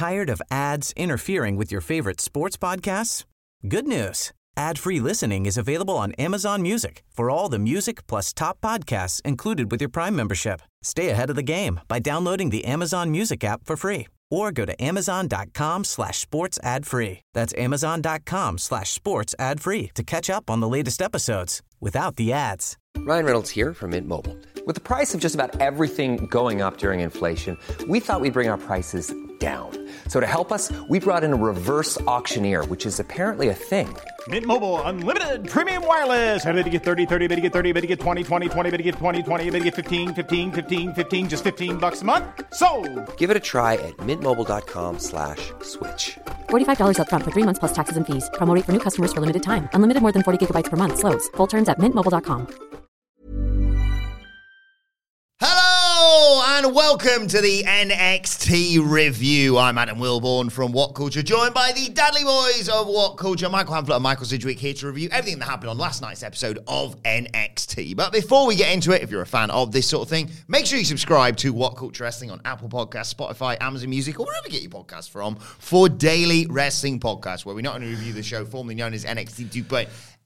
Tired of ads interfering with your favorite sports podcasts? Good news. Ad-free listening is available on Amazon Music for all the music plus top podcasts included with your Prime membership. Stay ahead of the game by downloading the Amazon Music app for free or go to amazon.com/sports ad free. That's amazon.com/sports ad free to catch up on the latest episodes without the ads. Ryan Reynolds here from Mint Mobile. With the price of just about everything going up during inflation, we thought we'd bring our prices down. So to help us, we brought in a reverse auctioneer, which is apparently a thing. Mint Mobile Unlimited Premium Wireless. How to get 30, 30, bit to get 30, bit to get 20, 20, 20, bit to get 20, 20, bit to get 15, 15, 15, 15, just $15 a month? Sold! Give it a try at mintmobile.com/switch. $45 up front for 3 months plus taxes and fees. Promo rate for new customers for limited time. Unlimited more than 40 gigabytes per month. Slows full terms at mintmobile.com. Hello and welcome to the NXT review. I'm Adam Wilborn from What Culture, joined by the Dudley Boys of What Culture, Michael Hamflett and Michael Sidgwick, here to review everything that happened on last night's episode of NXT. But before we get into it, if you're a fan of this sort of thing, make sure you subscribe to What Culture Wrestling on Apple Podcasts, Spotify, Amazon Music, or wherever you get your podcasts from, for daily wrestling podcasts, where we not only review the show formerly known as NXT 2.0.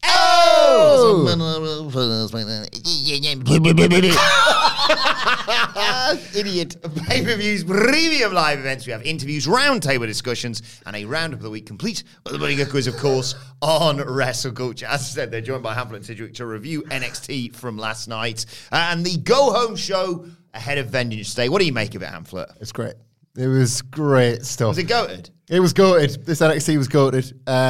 Idiot. Pay-per-views, premium live events. We have interviews, roundtable discussions, and a roundup of the week complete with the Bunny quiz, of course, on Wrestle Culture. As I said, they're joined by Hamflett and Sidgwick to review NXT from last night and the go-home show ahead of Vengeance Day. What do you make of it, Hamflett? It's great. It was great stuff. Was it goated? It was goated. This NXT was goated.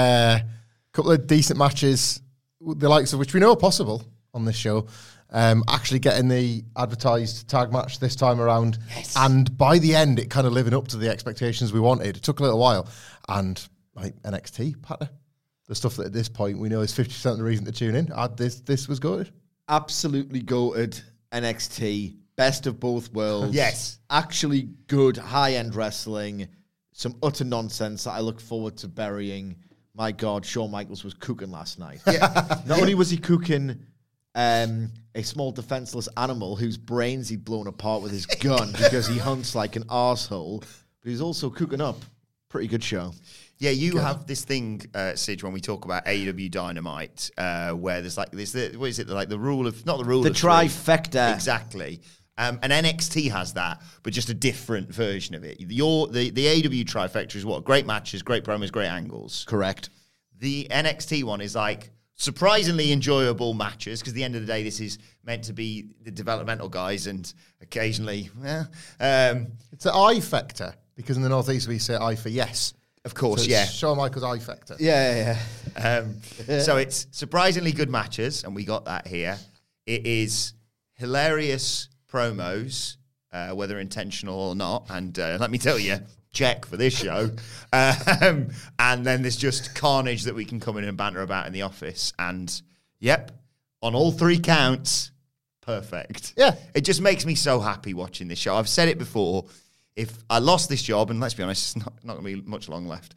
Couple of decent matches, the likes of which we know are possible on this show. Actually getting the advertised tag match this time around. Yes. And by the end, it kind of living up to the expectations we wanted. It took a little while. And like NXT, Patter, the stuff that at this point we know is 50% of the reason to tune in. This was goated. Absolutely goated NXT. Best of both worlds. Yes. Actually good high-end wrestling. Some utter nonsense that I look forward to burying. My God, Shawn Michaels was cooking last night. Yeah. Not only was he cooking a small defenseless animal whose brains he'd blown apart with his gun because he hunts like an arsehole, but he's also cooking up. Pretty good show. Yeah, you have this thing, Sidge, when we talk about AEW Dynamite, where there's like this, what is it, like the rule of, not the rule the of trifecta. Exactly. And NXT has that, but just a different version of it. The AEW trifecta is what? Great matches, great promos, great angles. Correct. The NXT one is like surprisingly enjoyable matches, because at the end of the day, this is meant to be the developmental guys, and occasionally, it's an I factor, because in the Northeast we say I for yes. Of course, so yeah. Shawn Michaels I factor. Yeah. So it's surprisingly good matches, and we got that here. It is hilarious promos, whether intentional or not, and let me tell you, check for this show. And then there's just carnage that we can come in and banter about in the office, and yep, on all three counts, perfect. Yeah. It just makes me so happy watching this show. I've said it before, if I lost this job, and let's be honest, it's not going to be much long left,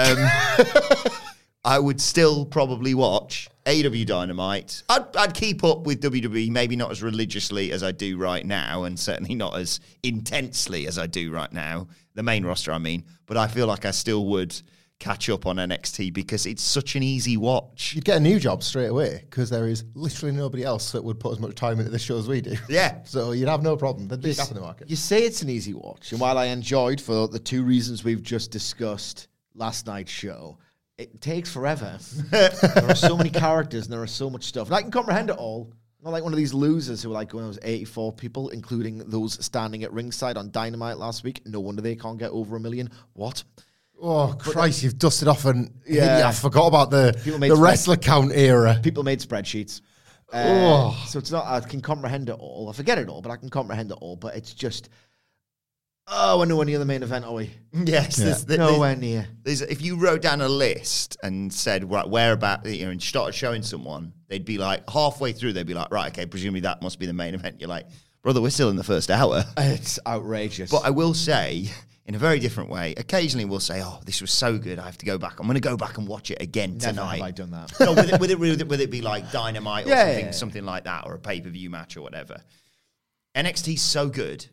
I would still probably watch AEW Dynamite. I'd keep up with WWE, maybe not as religiously as I do right now, and certainly not as intensely as I do right now. The main roster, I mean. But I feel like I still would catch up on NXT because it's such an easy watch. You'd get a new job straight away because there is literally nobody else that would put as much time into this show as we do. Yeah. So you'd have no problem. There'd be a gap in the market. You say it's an easy watch, and while I enjoyed, for the two reasons we've just discussed, last night's show, it takes forever. There are so many characters and there is so much stuff. And I can comprehend it all. I'm not like one of these losers who are like, when there was 84 people, including those standing at ringside on Dynamite last week. No wonder they can't get over 1 million. What? Oh, Christ, you've dusted off and I forgot about the wrestler count era. People made spreadsheets. So it's not, I can comprehend it all. I forget it all, but I can comprehend it all. But it's just, we're nowhere near the main event, are we? Yes. Yeah. Nowhere near. If you wrote down a list and said, right, where about, and started showing someone, they'd be like, halfway through, they'd be like, right, okay, presumably that must be the main event. You're like, brother, we're still in the first hour. It's outrageous. But I will say, in a very different way, occasionally we'll say, oh, this was so good, I have to go back. I'm going to go back and watch it again tonight. Never have I done that. No, would it be like Dynamite or something like that, or a pay-per-view match or whatever? NXT's so good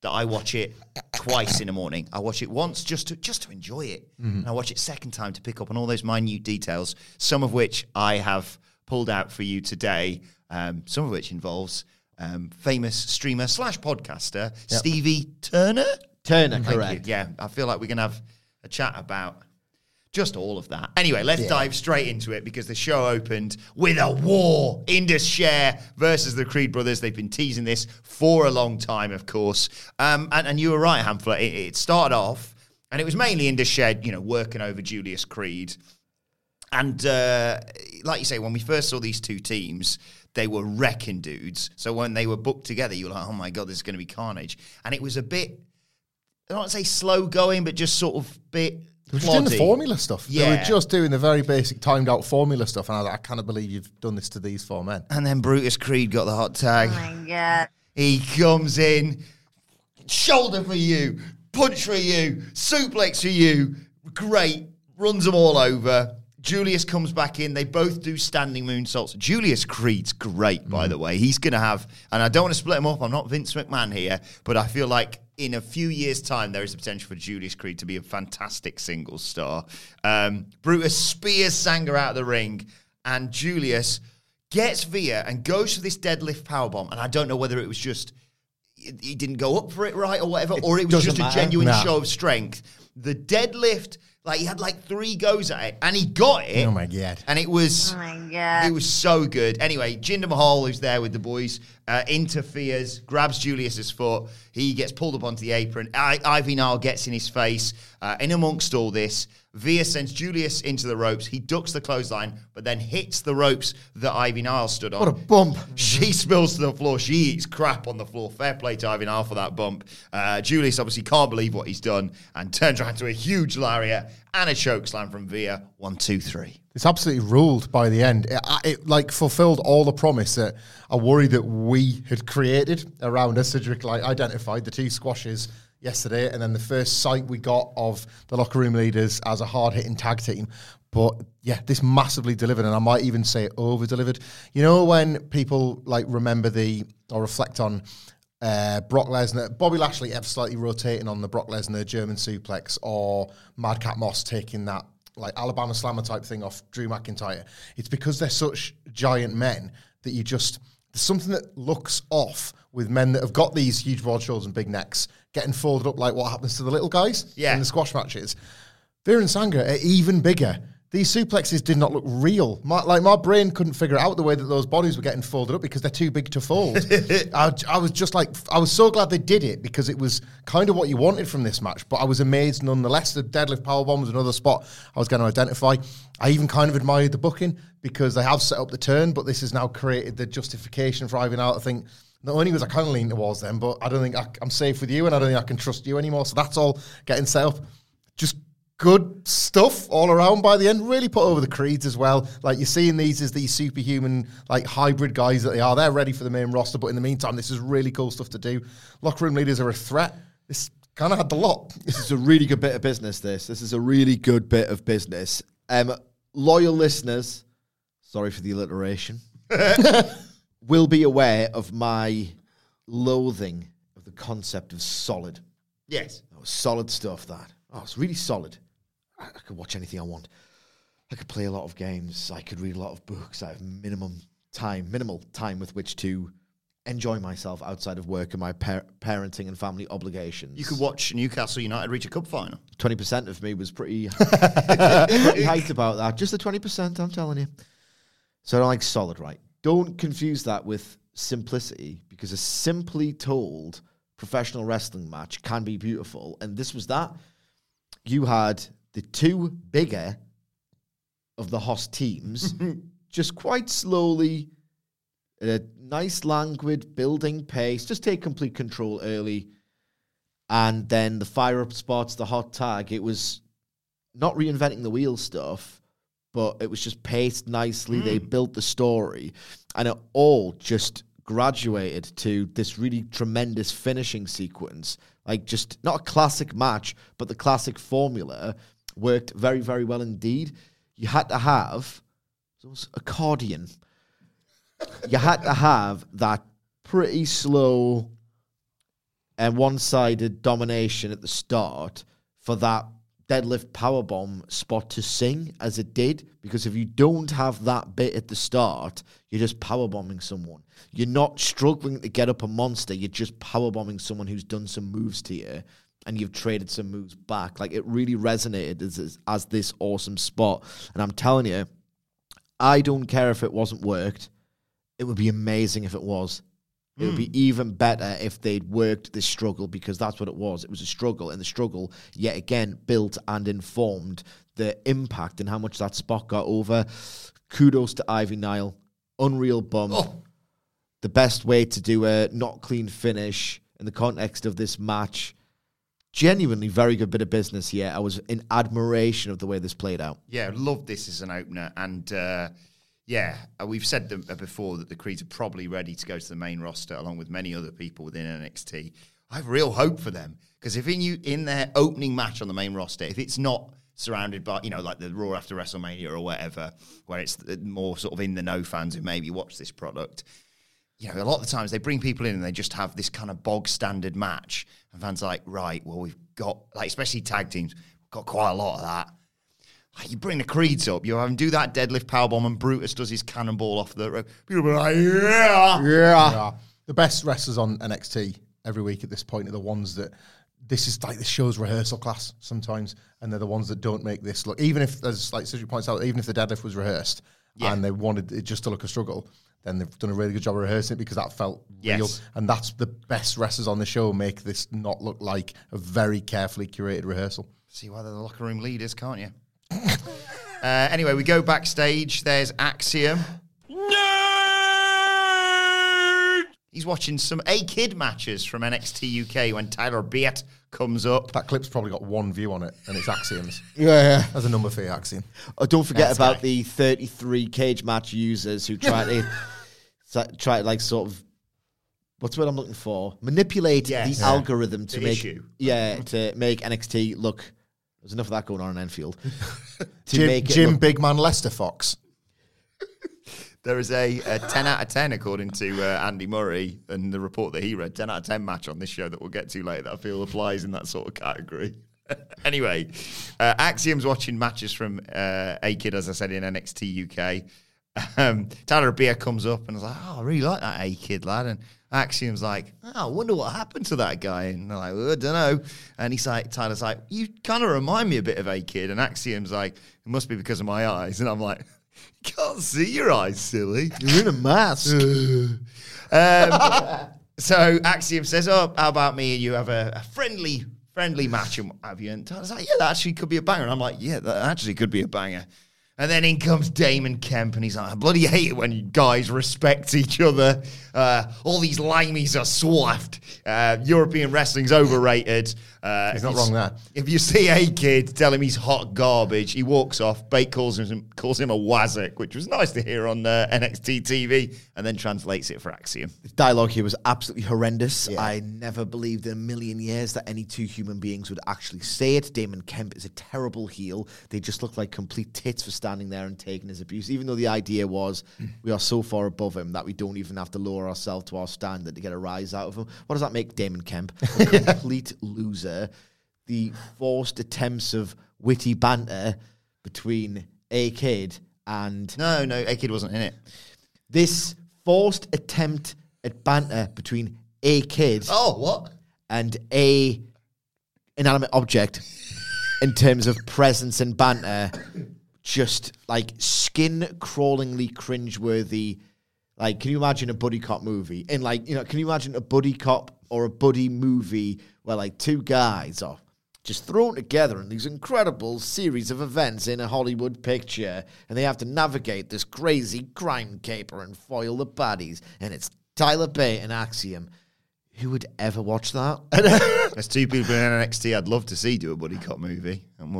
that I watch it twice in the morning. I watch it once just to enjoy it. And I watch it second time to pick up on all those minute details, some of which I have pulled out for you today, some of which involves famous streamer / podcaster Stevie Turner. Thank correct. You. Yeah, I feel like we're going to have a chat about just all of that. Anyway, let's dive straight into it because the show opened with a war. Indus Sher versus the Creed brothers. They've been teasing this for a long time, of course. And you were right, Hamflet. It started off, and it was mainly Indus Sher, working over Julius Creed. And like you say, when we first saw these two teams, they were wrecking dudes. So when they were booked together, you were like, oh my God, this is going to be carnage. And it was a bit, I don't want to say slow going, but just sort of bit... They were just doing the formula stuff. Yeah. They were just doing the very basic timed out formula stuff. And I was like, I cannot believe you've done this to these four men. And then Brutus Creed got the hot tag. Oh my God. He comes in, shoulder for you, punch for you, suplex for you. Great. Runs them all over. Julius comes back in. They both do standing moonsaults. Julius Creed's great, by the way. He's going to have, and I don't want to split him up. I'm not Vince McMahon here, but I feel like in a few years' time, there is a potential for Julius Creed to be a fantastic singles star. Brutus spears Sanger out of the ring, and Julius gets Via and goes for this deadlift powerbomb. And I don't know whether it was just he didn't go up for it right or whatever, or it was just a genuine show of strength. The deadlift, like he had like 3 goes at it, and he got it. Oh my God. And it was, Oh my God. it was so good. Anyway, Jinder Mahal, who's there with the boys, interferes, grabs Julius's foot. He gets pulled up onto the apron. Ivy Nile gets in his face. In amongst all this, Via sends Julius into the ropes. He ducks the clothesline, but then hits the ropes that Ivy Nile stood on. What a bump. She spills to the floor. She eats crap on the floor. Fair play to Ivy Nile for that bump. Julius obviously can't believe what he's done and turns around to a huge lariat and a chokeslam from Via. 1, 2, 3. It's absolutely ruled by the end. It like fulfilled all the promise that I worry that we had created around us. Cedric like identified the 2 squashes yesterday, and then the first sight we got of the locker room leaders as a hard-hitting tag team. But yeah, this massively delivered, and I might even say over-delivered. You know when people like remember or reflect on Brock Lesnar, Bobby Lashley ever slightly rotating on the Brock Lesnar German suplex, or Madcap Moss taking that like Alabama Slammer type thing off Drew McIntyre. It's because they're such giant men that there's something that looks off with men that have got these huge broad shoulders and big necks getting folded up like what happens to the little guys in the squash matches. Veer and Sanger are even bigger. These suplexes did not look real. My brain couldn't figure out the way that those bodies were getting folded up because they're too big to fold. I was just like, I was so glad they did it because it was kind of what you wanted from this match, but I was amazed nonetheless. The deadlift powerbomb was another spot I was going to identify. I even kind of admired the booking because they have set up the turn, but this has now created the justification for Ivy Nile. I think not only was I kind of leaning towards them, but I don't think I'm safe with you and I don't think I can trust you anymore. So that's all getting set up. Just good stuff all around by the end. Really put over the Creeds as well. Like you're seeing these as these superhuman, like hybrid guys that they are. They're ready for the main roster, but in the meantime, this is really cool stuff to do. Locker room leaders are a threat. This kind of had the lot. This is a really good bit of business, this is a really good bit of business. Loyal listeners, sorry for the alliteration, will be aware of my loathing of the concept of solid. Yes. That was solid stuff, that. Oh, it's really solid. I could watch anything I want. I could play a lot of games. I could read a lot of books. I have minimal time with which to enjoy myself outside of work and my parenting and family obligations. You could watch Newcastle United reach a cup final. 20% of me was pretty hyped about that. Just the 20%, I'm telling you. So I don't like solid, right? Don't confuse that with simplicity, because a simply told professional wrestling match can be beautiful. And this was that. You had the 2 bigger of the host teams just quite slowly, at a nice, languid, building pace, just take complete control early. And then the fire-up spots, the hot tag, it was not reinventing the wheel stuff, but it was just paced nicely. They built the story. And it all just graduated to this really tremendous finishing sequence. Like, just not a classic match, but the classic formula worked very, very well indeed. You had to have accordion. You had to have that pretty slow and one-sided domination at the start for that deadlift powerbomb spot to sing as it did, because if you don't have that bit at the start, you're just powerbombing someone. You're not struggling to get up a monster, you're just powerbombing someone who's done some moves to you, and you've traded some moves back. Like, it really resonated as this awesome spot. And I'm telling you, I don't care if it wasn't worked. It would be amazing if it was. It would be even better if they'd worked this struggle, because that's what it was. It was a struggle, and the struggle, yet again, built and informed the impact and how much that spot got over. Kudos to Ivy Nile. Unreal bump. Oh. The best way to do a not clean finish in the context of this match. Genuinely very good bit of business here. I was in admiration of the way this played out. Yeah, love this as an opener. And we've said before that the Creeds are probably ready to go to the main roster along with many other people within NXT. I have real hope for them, because if in their opening match on the main roster, if it's not surrounded by, like the Raw after WrestleMania or whatever, where it's more sort of in the know fans who maybe watch this product, a lot of the times they bring people in and they just have this kind of bog standard match, and fans are like, right, well, we've got, like, especially tag teams, we've got quite a lot of that. Like, you bring the Creeds up, you have them do that deadlift powerbomb, and Brutus does his cannonball off the rope. People are like, yeah. The best wrestlers on NXT every week at this point are the ones that, this is like the show's rehearsal class sometimes, and they're the ones that don't make this look, even if, as like Cedric points out, even if the deadlift was rehearsed and they wanted it just to look a struggle, then they've done a really good job of rehearsing it, because that felt real. And that's the best wrestlers on the show make this not look like a very carefully curated rehearsal. See why they're the locker room leaders, can't you? Anyway, we go backstage. There's Axiom. He's watching some A-Kid matches from NXT UK when Tyler Bate comes up. That clip's probably got one view on it, and it's Axiom's. Yeah. That's a number for you, Axiom. Oh, don't forget about the 33 cage match users who try to like sort of, what's what I'm looking for? Manipulate the algorithm to make NXT look. There's enough of that going on in Enfield. Jim Big Man Lester Fox. There is a 10 out of 10, according to Andy Murray, and the report that he read, 10 out of 10 match on this show that we'll get to later that I feel applies in that sort of category. Anyway, Axiom's watching matches from A-Kid, as I said, in NXT UK. Tyler Bate comes up and is like, I really like that A-Kid lad. And Axiom's like, I wonder what happened to that guy. And they're like, well, I don't know. And he's like, Tyler's like, you kind of remind me a bit of A-Kid. And Axiom's like, it must be because of my eyes. And I'm like, can't see your eyes, silly. You're in a mask. So Axiom says, how about me and you have a friendly match and what have you? And Tyler's like, that actually could be a banger. And I'm like, yeah, that actually could be a banger. And then in comes Damon Kemp, and he's like, I bloody hate it when you guys respect each other. All these limeys are swaffed. European wrestling's overrated. He's not wrong there. If you see A-Kid, tell him he's hot garbage. He walks off. Bate calls him a wazzock, which was nice to hear on NXT TV, and then translates it for Axiom. The dialogue here was absolutely horrendous. Yeah. I never believed in a million years that any two human beings would actually say it. Damon Kemp is a terrible heel. They just look like complete tits for standing there and taking his abuse, even though the idea was we are so far above him that we don't even have to lower ourselves to our standard to get a rise out of him. What does that make Damon Kemp? A complete loser. The forced attempts of witty banter between A-Kid and... No, A-Kid wasn't in it. This forced attempt at banter between A-Kid... Oh, what? ...and a inanimate object in terms of presence and banter, just, like, skin-crawlingly cringeworthy. Like, can you imagine a buddy cop movie? And, like, can you imagine a buddy cop or a buddy movie where, like, two guys are just thrown together in these incredible series of events in a Hollywood picture, and they have to navigate this crazy crime caper and foil the baddies, and it's Tyler Bate and Axiom. Who would ever watch that? There's two people in NXT I'd love to see do a buddy cop movie, and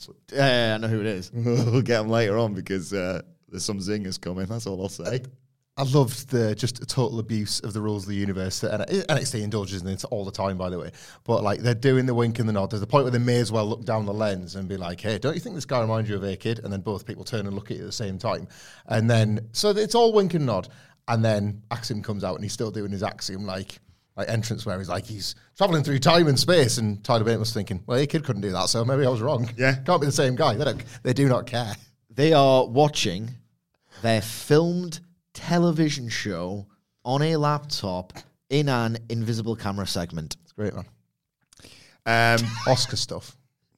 I know who it is. We'll get them later on, because there's some zingers coming, that's all I'll say. I loved the just total abuse of the rules of the universe that NXT indulges in it all the time, by the way. But like, they're doing the wink and the nod. There's a point where they may as well look down the lens and be like, hey, don't you think this guy reminds you of A-Kid? And then both people turn and look at you at the same time. And then, so it's all wink and nod. And then Axiom comes out and he's still doing his Axiom, like, like entrance where he's traveling through time and space, and Tyler Bate was thinking, well, your kid couldn't do that, so maybe I was wrong. Yeah. Can't be the same guy. They do not care. They are watching their filmed television show on a laptop in an invisible camera segment. It's great, man. Oscar stuff.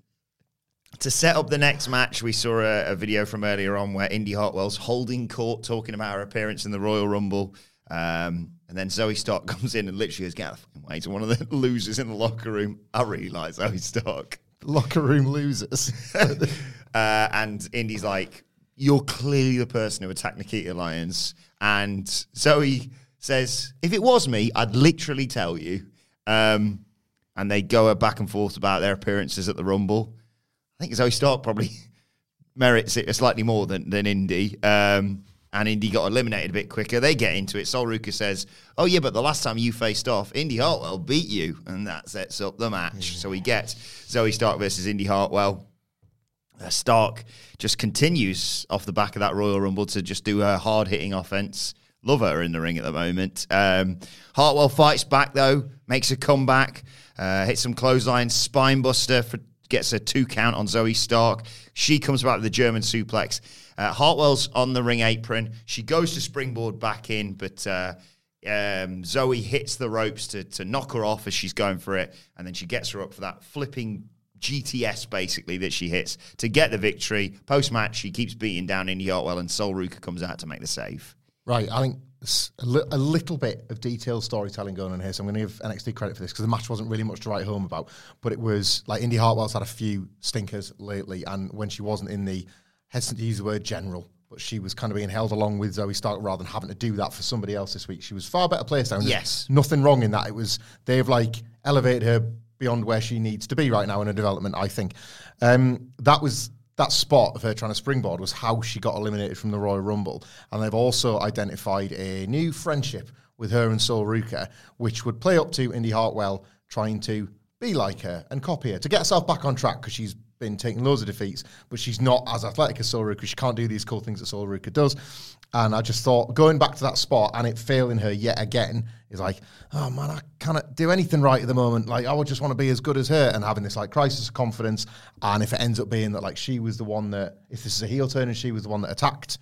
To set up the next match, we saw a video from earlier on where Indy Hartwell's holding court, talking about her appearance in the Royal Rumble. And then Zoe Stark comes in and literally goes, get out of the fucking way to one of the losers in the locker room. I really like Zoe Stark. Locker room losers. And Indy's like, you're clearly the person who attacked Nikita Lyons. And Zoe says, if it was me, I'd literally tell you. And they go back and forth about their appearances at the Rumble. I think Zoe Stark probably merits it slightly more than Indy. And Indy got eliminated a bit quicker. They get into it. Sol Ruka says, oh, yeah, but the last time you faced off, Indy Hartwell beat you. And that sets up the match. So we get Zoe Stark versus Indy Hartwell. Stark just continues off the back of that Royal Rumble to just do her hard-hitting offense. Love her in the ring at the moment. Hartwell fights back, though, makes a comeback, hits some clothesline, spine buster, gets a 2 count on Zoe Stark. She comes back with the German suplex. Hartwell's on the ring apron. She goes to springboard back in, but Zoe hits the ropes to knock her off as she's going for it, and then she gets her up for that flipping GTS, basically, that she hits to get the victory. Post-match, she keeps beating down Indy Hartwell, and Sol Ruka comes out to make the save. Right, I think there's a little bit of detailed storytelling going on here, so I'm going to give NXT credit for this, because the match wasn't really much to write home about, but it was, like, Indy Hartwell's had a few stinkers lately, and when she wasn't in the, hesitant to use the word general, but she was kind of being held along with Zoe Stark rather than having to do that for somebody else this week. She was far better placed down. Yes. Nothing wrong in that. It was, they've, like, elevated her beyond where she needs to be right now in her development, I think. That spot of her trying to springboard was how she got eliminated from the Royal Rumble. And they've also identified a new friendship with her and Sol Ruka, which would play up to Indy Hartwell trying to be like her and copy her to get herself back on track, because she's been taking loads of defeats, but she's not as athletic as Sol Ruka. She can't do these cool things that Sol Ruka does. And I just thought, going back to that spot and it failing her yet again is like, oh man, I cannot do anything right at the moment. Like, I would just want to be as good as her, and having this like crisis of confidence. And if it ends up being that like she was the one that, if this is a heel turn and she was the one that attacked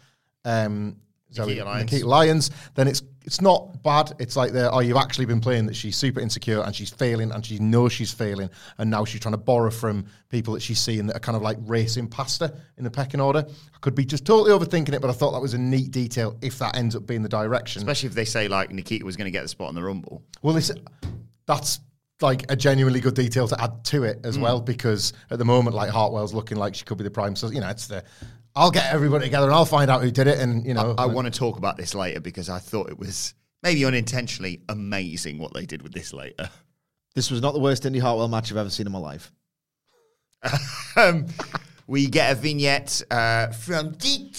Nikita Lyons, then it's not bad. It's like, you've actually been playing that she's super insecure and she's failing and she knows she's failing, and now she's trying to borrow from people that she's seeing that are kind of like racing past her in the pecking order. I could be just totally overthinking it, but I thought that was a neat detail if that ends up being the direction. Especially if they say like Nikita was going to get the spot in the Rumble. Well, that's like a genuinely good detail to add to it as well, because at the moment, like, Hartwell's looking like she could be the prime. So, it's I'll get everybody together and I'll find out who did it. And, I want to talk about this later, because I thought it was maybe unintentionally amazing what they did with this later. This was not the worst Indy Hartwell match I've ever seen in my life. We get a vignette from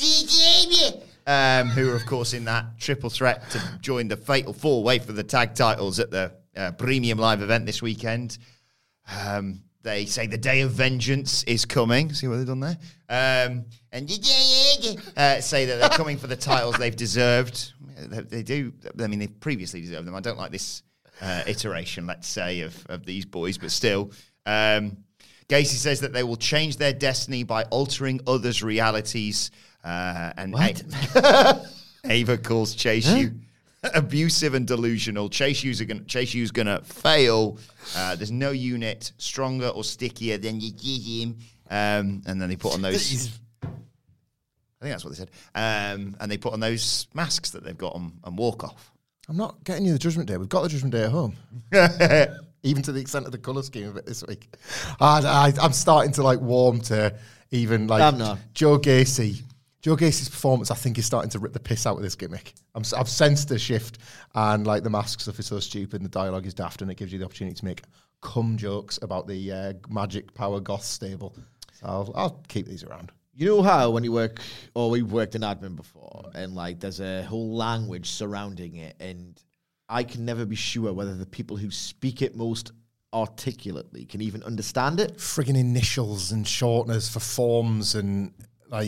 who are, of course, in that triple threat to join the Fatal 4-Way for the tag titles at the Premium Live event this weekend. They say the day of vengeance is coming. See what they've done there? And say that they're coming for the titles they've deserved. They do. I mean, they've previously deserved them. I don't like this iteration, let's say, of these boys, but still. Gacy says that they will change their destiny by altering others' realities. And Ava calls Chase U abusive and delusional. Chase U's going to fail. There's no unit stronger or stickier than him. And then they put on those... I think that's what they said. And they put on those masks that they've got on and walk off. I'm not getting you the Judgment Day. We've got the Judgment Day at home. Even to the extent of the colour scheme of it this week. I'm starting to, like, warm to even, like, I'm not. Joe Gacy. Joe Gacy's performance, I think, is starting to rip the piss out of this gimmick. I've sensed a shift, and like the mask stuff is so stupid, and the dialogue is daft, and it gives you the opportunity to make cum jokes about the magic power goth stable. So I'll keep these around. You know how when you work, or we've worked in admin before, and like there's a whole language surrounding it, and I can never be sure whether the people who speak it most articulately can even understand it. Friggin' initials and shorteners for forms and like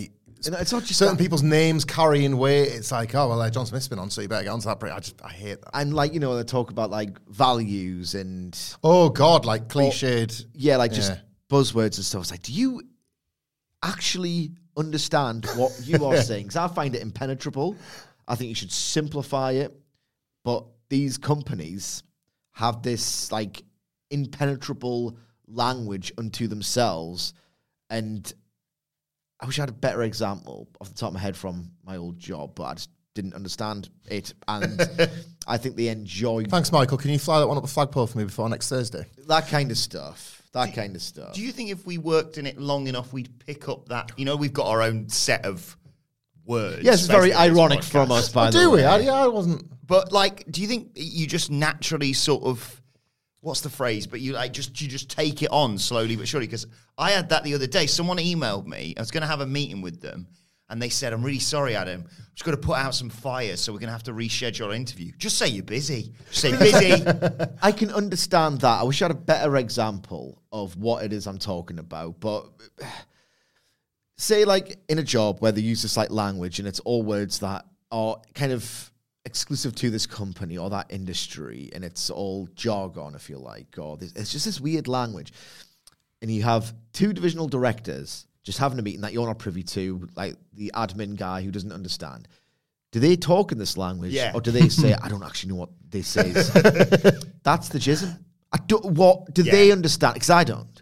it's not just certain people's names carrying weight. It's like, oh, well, John Smith's been on, so you better get onto that. I hate that. And like, they talk about like values and oh God, like cliched. Just buzzwords and stuff. It's like, do you actually understand what you are saying? Because I find it impenetrable. I think you should simplify it. But these companies have this like impenetrable language unto themselves. And I wish I had a better example off the top of my head from my old job, but I just didn't understand it. And I think they enjoy... Thanks, Michael. Can you fly that one up a flagpole for me before next Thursday? That kind of stuff. Do you think if we worked in it long enough, we'd pick up that? We've got our own set of words. Yes, it's very ironic from us, by the way. Do we? I wasn't... But, like, do you think you just naturally sort of... What's the phrase? But you just take it on slowly but surely. Because I had that the other day. Someone emailed me. I was going to have a meeting with them. And they said, I'm really sorry, Adam. I'm just going to put out some fires, so we're going to have to reschedule our interview. Just say you're busy. Just say busy. I can understand that. I wish I had a better example of what it is I'm talking about. But say, like, in a job where they use this, like, language, and it's all words that are kind of exclusive to this company or that industry, and it's all jargon, I feel like, or it's just this weird language. And you have two divisional directors just having a meeting that you're not privy to, like the admin guy who doesn't understand. Do they talk in this language? Yeah. Or do they say, I don't actually know what this is? That's the jism. What do they understand? Because I don't.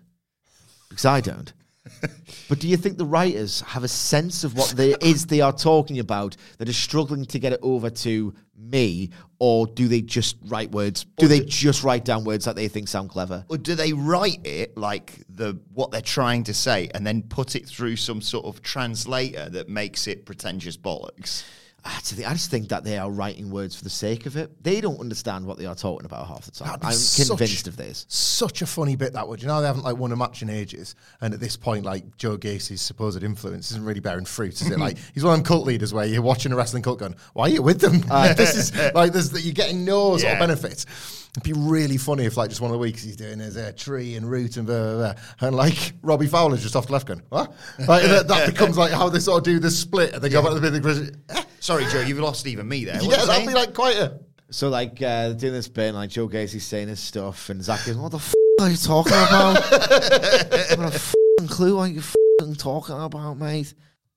But do you think the writers have a sense of what they are talking about that is struggling to get it over to me? Or do they just write words? Do they just write down words that they think sound clever? Or do they write it like what they're trying to say and then put it through some sort of translator that makes it pretentious bollocks? I just think that they are writing words for the sake of it. They don't understand what they are talking about half the time. I'm convinced of this. Such a funny bit, that would. They haven't like won a match in ages, and at this point, like Joe Gacy's supposed influence isn't really bearing fruit, is it? Like he's one of them cult leaders where you're watching a wrestling cult going, "Why are you with them?" This is like you're getting no sort of benefit. It'd be really funny if, like, just one of the weeks he's doing his tree and root and blah, blah, blah. And, like, Robbie Fowler's just off the left going, what? Like, that becomes, like, how they sort of do the split. And they go back to the big... Sorry, Joe, you've lost even me there. Yeah, that'd be, like, quite a... So, like, doing this bit, and, like, Joe Gacy's saying his stuff, and Zach goes, what the f*** are you talking about? I've got a f***ing clue what you're f***ing talking about, mate.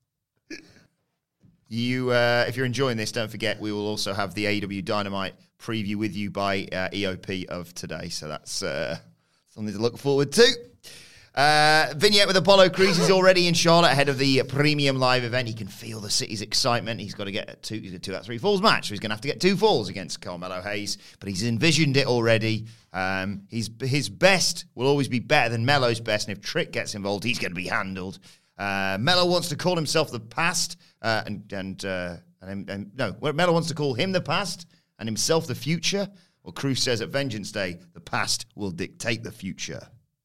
If you're enjoying this, don't forget we will also have the AEW Dynamite preview with you by EOP of today. So that's something to look forward to. Vignette with Apollo Crews is already in Charlotte ahead of the premium live event. He can feel the city's excitement. He's got to get a 2 out of 3 falls match. So he's going to have to get 2 falls against Carmelo Hayes, but he's envisioned it already. His best will always be better than Melo's best, and if Trick gets involved, he's going to be handled. Melo wants to call himself the past, Melo wants to call him the past and himself the future. Well, Crews says at Vengeance Day, the past will dictate the future.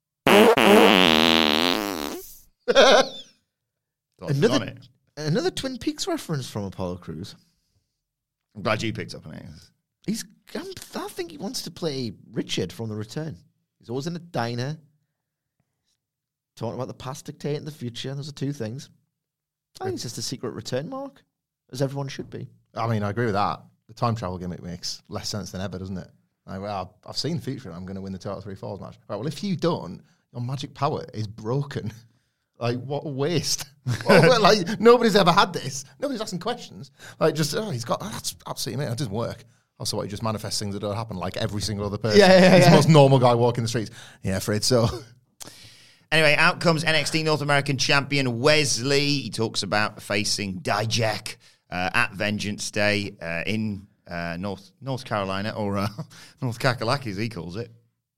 Another Twin Peaks reference from Apollo Crews. I'm glad you picked up on it. I think he wants to play Richard from The Return. He's always in a diner, talking about the past dictating the future. Those are 2 things. I think it's just a secret return, Mark, as everyone should be. I mean, I agree with that. The time travel gimmick makes less sense than ever, doesn't it? I've seen the future and I'm going to win the 2 out of 3 falls match. Right, well, if you don't, your magic power is broken. Like, what a waste. Like, nobody's ever had this. Nobody's asking questions. Like, just, that's absolutely amazing. It doesn't work. Also, what, you just manifest things that don't happen like every single other person. He's the most normal guy walking the streets. Yeah, afraid so. Anyway, out comes NXT North American champion Wesley. He talks about facing Dijak at Vengeance Day in North Carolina, or North Kakalaki, as he calls it.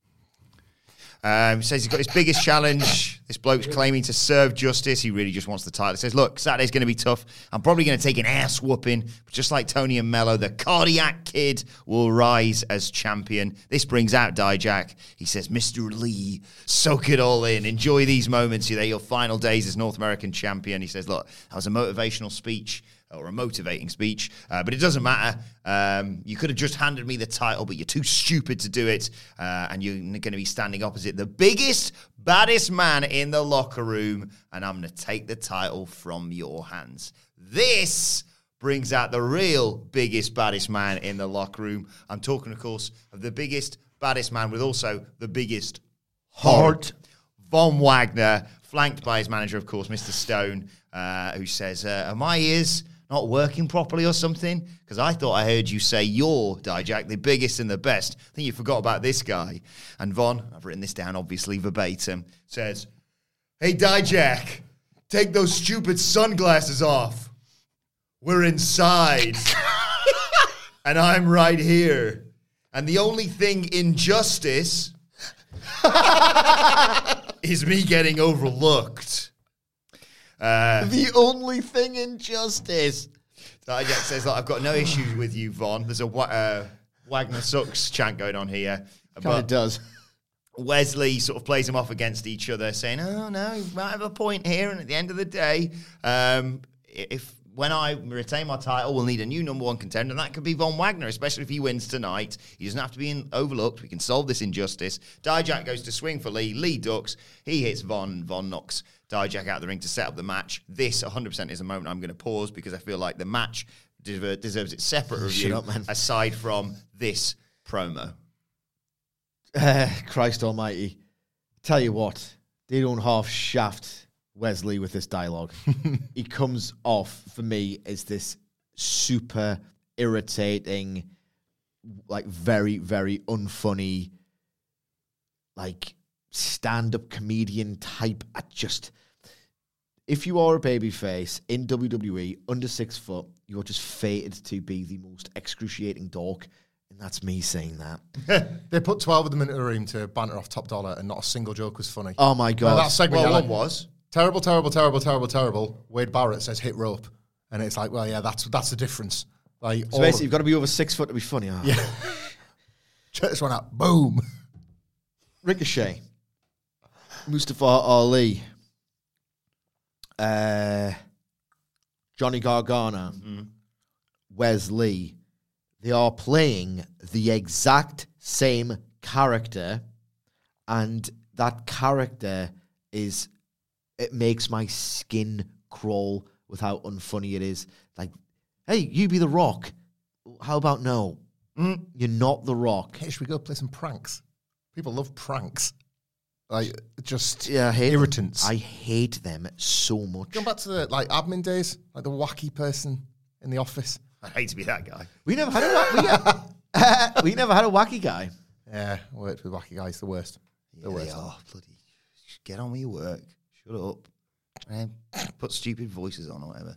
He says he's got his biggest challenge. This bloke's claiming to serve justice. He really just wants the title. He says, look, Saturday's going to be tough. I'm probably going to take an ass whooping. But just like Tony and Melo, the Cardiac Kid will rise as champion. This brings out Dijak. He says, Mr. Lee, soak it all in. Enjoy these moments. They're your final days as North American champion. He says, look, that was a motivational speech. or a motivating speech, but it doesn't matter. You could have just handed me the title, but you're too stupid to do it, and you're going to be standing opposite the biggest, baddest man in the locker room, and I'm going to take the title from your hands. This brings out the real biggest, baddest man in the locker room. I'm talking, of course, of the biggest, baddest man with also the biggest heart. Von Wagner, flanked by his manager, of course, Mr. Stone, who says, are my ears not working properly or something? Because I thought I heard you say you're, Dijak, the biggest and the best. I think you forgot about this guy. And Von, I've written this down, obviously, verbatim, says, hey, Dijak, take those stupid sunglasses off. We're inside. And I'm right here. And the only thing in justice is me getting overlooked. The only thing in justice. Dijak says, I've got no issues with you, Von. There's a Wagner sucks chant going on here. Kind of does. Wesley sort of plays them off against each other, saying, oh, no, you might have a point here. And at the end of the day, when I retain my title, we'll need a new number one contender, and that could be Von Wagner, especially if he wins tonight. He doesn't have to be overlooked. We can solve this injustice. Dijak goes to swing for Lee. Lee ducks. He hits Von. Von knocks Dijak out of the ring to set up the match. This 100% is a moment I'm going to pause because I feel like the match deserves its separate review aside from this promo. Christ almighty. Tell you what, they don't half shaft Wesley with this dialogue. He comes off, for me, as this super irritating, like very, very unfunny, like stand-up comedian type. If you are a babyface in WWE under 6 foot, you're just fated to be the most excruciating dork. And that's me saying that. They put 12 of them into a room to banter off Top Dollar, and not a single joke was funny. Oh my God. That segment, one was. Terrible, terrible, terrible, terrible, terrible. Wade Barrett says hit rope. And it's like, well, yeah, that's the difference. Like, so basically, you've got to be over 6 foot to be funny. Oh. Yeah. Check this one out. Boom. Ricochet. Mustafa Ali. Johnny Gargano. Wesley. They are playing the exact same character, and that character is... It makes my skin crawl with how unfunny it is. Like, hey, you be The Rock. How about no? You're not The Rock. Hey, should we go play some pranks? People love pranks. Like, just I hate irritants. Them. I hate them so much. Going back to the admin days, like the wacky person in the office. I'd hate to be that guy. We never had a we never had a wacky guy. Yeah, I worked with wacky guys. The worst. The worst. They are. Bloody. Get on with your work. Shut up. And put stupid voices on or whatever.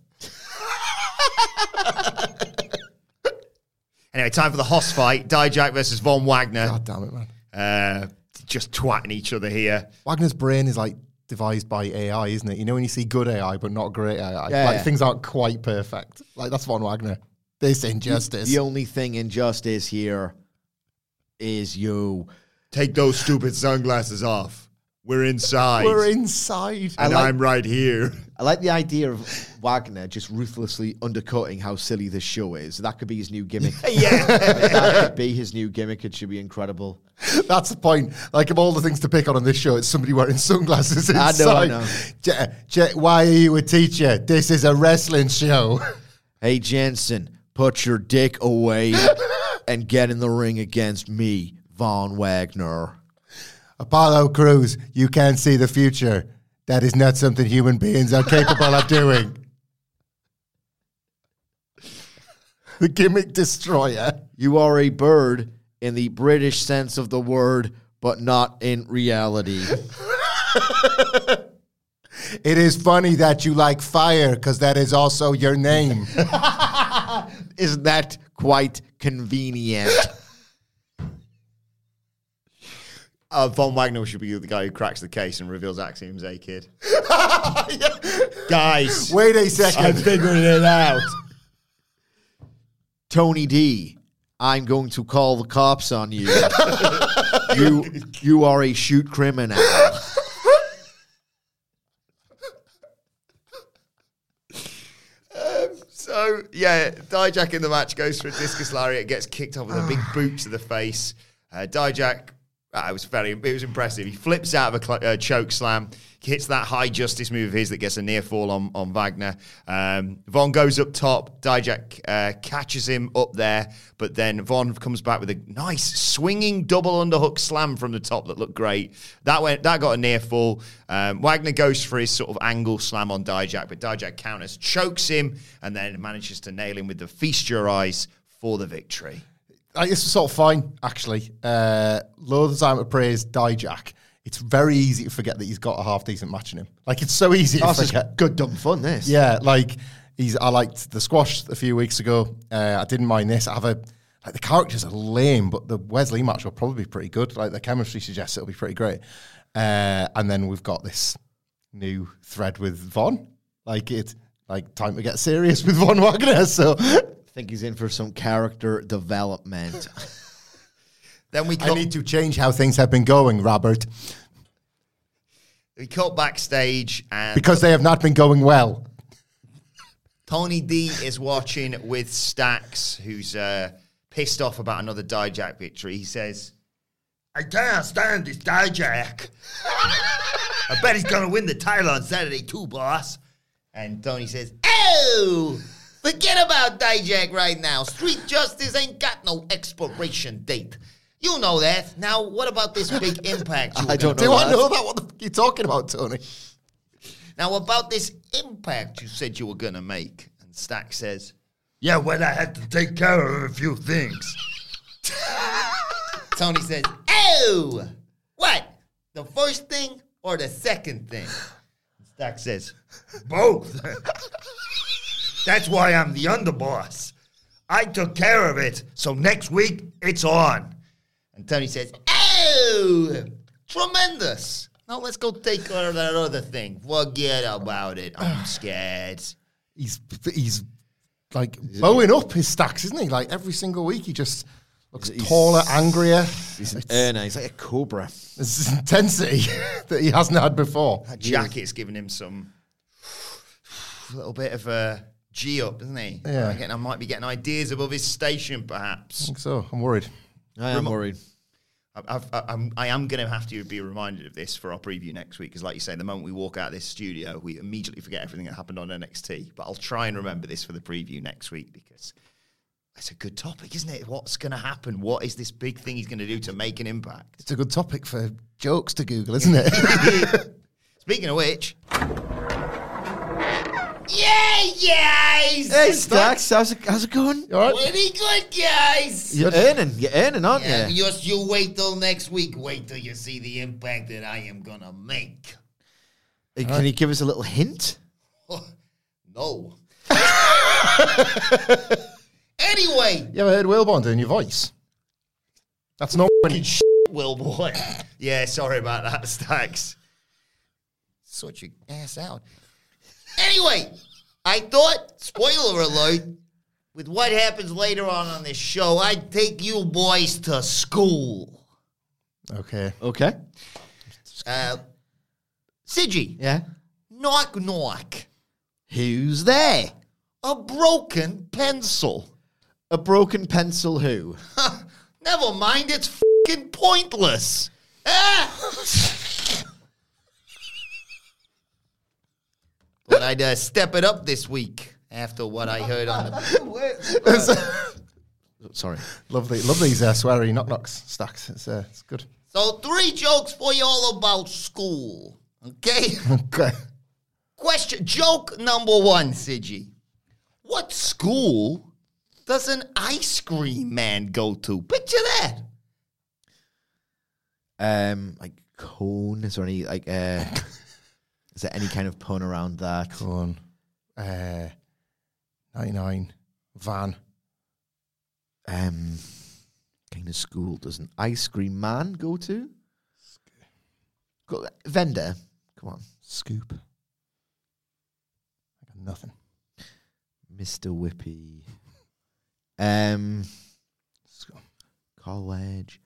Anyway, time for the Hoss fight. Dijak versus Von Wagner. God damn it, man. Just twatting each other here. Wagner's brain is like devised by AI, isn't it? You know when you see good AI but not great AI? Yeah, like things aren't quite perfect. Like that's Von Wagner. This injustice. The only thing injustice here is you. Take those stupid sunglasses off. We're inside. We're inside. And I'm right here. I like the idea of Wagner just ruthlessly undercutting how silly this show is. That could be his new gimmick. Yeah. That could be his new gimmick. It should be incredible. That's the point. Like, of all the things to pick on this show, it's somebody wearing sunglasses inside. I know. Why are you a teacher? This is a wrestling show. Hey, Jensen, put your dick away and get in the ring against me, Von Wagner. Apollo Crews, you can't see the future. That is not something human beings are capable of doing. The gimmick destroyer. You are a bird in the British sense of the word, but not in reality. It is funny that you like fire, because that is also your name. Isn't that quite convenient? Von Wagner should be the guy who cracks the case and reveals Axiom's A Kid. Guys, wait a second. I'm figuring it out. Tony D, I'm going to call the cops on you. You are a shoot criminal. So So, yeah, Dijak in the match goes for a discus lariat, gets kicked off with a big boot to the face. Dijak, it was impressive. He flips out of a choke slam, hits that high justice move of his that gets a near fall on Wagner. Von goes up top. Dijak catches him up there, but then Von comes back with a nice swinging double underhook slam from the top that looked great. That got a near fall. Wagner goes for his sort of angle slam on Dijak, but Dijak counters, chokes him, and then manages to nail him with the Feast Your Eyes for the victory. This was sort of fine, actually. Loads of time to praise Dijak. It's very easy to forget that he's got a half-decent match in him. Like, it's so easy to forget. Good, dumb fun, this. Yeah, like, I liked the squash a few weeks ago. I didn't mind this. The characters are lame, but the Wesley match will probably be pretty good. Like, the chemistry suggests it'll be pretty great. And then we've got this new thread with Von. Time to get serious with Von Wagner, so... I think he's in for some character development. Then I need to change how things have been going, Robert. We cut backstage and... Because they have not been going well. Tony D is watching with Stacks, who's pissed off about another Dijak victory. He says, I can't stand this Dijak. I bet he's going to win the title on Saturday too, boss. And Tony says, oh... Forget about Dijak right now. Street justice ain't got no expiration date. You know that. Now, what about this big impact? I don't know. Do I know that? What the fuck are you talking about, Tony? Now, about this impact you said you were going to make. And Stack says, yeah, well, I had to take care of a few things. Tony says, oh, what? The first thing or the second thing? Stack says, both. That's why I'm the underboss. I took care of it, so next week, it's on. And Tony says, oh, tremendous. Now let's go take care of that other thing. Forget about it. I'm scared. He's like blowing up his Stacks, isn't he? Like every single week, he just looks taller, angrier. He's an earner. He's like a cobra. There's this intensity that he hasn't had before. That jacket's giving him some little bit of a... G up, isn't he? Yeah. I might be getting ideas above his station, perhaps. I think so. I'm worried. I am worried. I am going to have to be reminded of this for our preview next week, because like you say, the moment we walk out of this studio, we immediately forget everything that happened on NXT. But I'll try and remember this for the preview next week, because it's a good topic, isn't it? What's going to happen? What is this big thing he's going to do to make an impact? It's a good topic for jokes to Google, isn't it? Speaking of which... Yeah, guys! Hey, Stacks, how's it going? You all right? Pretty good, guys! You're earning, aren't you? Just you wait till next week. Wait till you see the impact that I am gonna make. Can you give us a little hint? No. Anyway. You ever heard Wilborn doing your voice? That's not fucking shit, Wilborn. Yeah, sorry about that, Stacks. Sort your ass out. Anyway, I thought, spoiler alert, with what happens later on this show, I'd take you boys to school. Okay. Siggy. Yeah? Knock, knock. Who's there? A broken pencil. A broken pencil who? Never mind, it's fucking pointless. But I'd step it up this week after what I heard on the... Sorry. Love these sweary knock-knocks, Stacks. It's good. So 3 jokes for you all about school. Okay? Okay. Joke number 1, Siggy. What school does an ice cream man go to? Picture that. Like cone? Is there any, like, is there any kind of pun around that? Cone. 99. Van. Kind of school does an ice cream man go to? Vendor. Come on. Scoop. I got nothing. Mr. Whippy. College.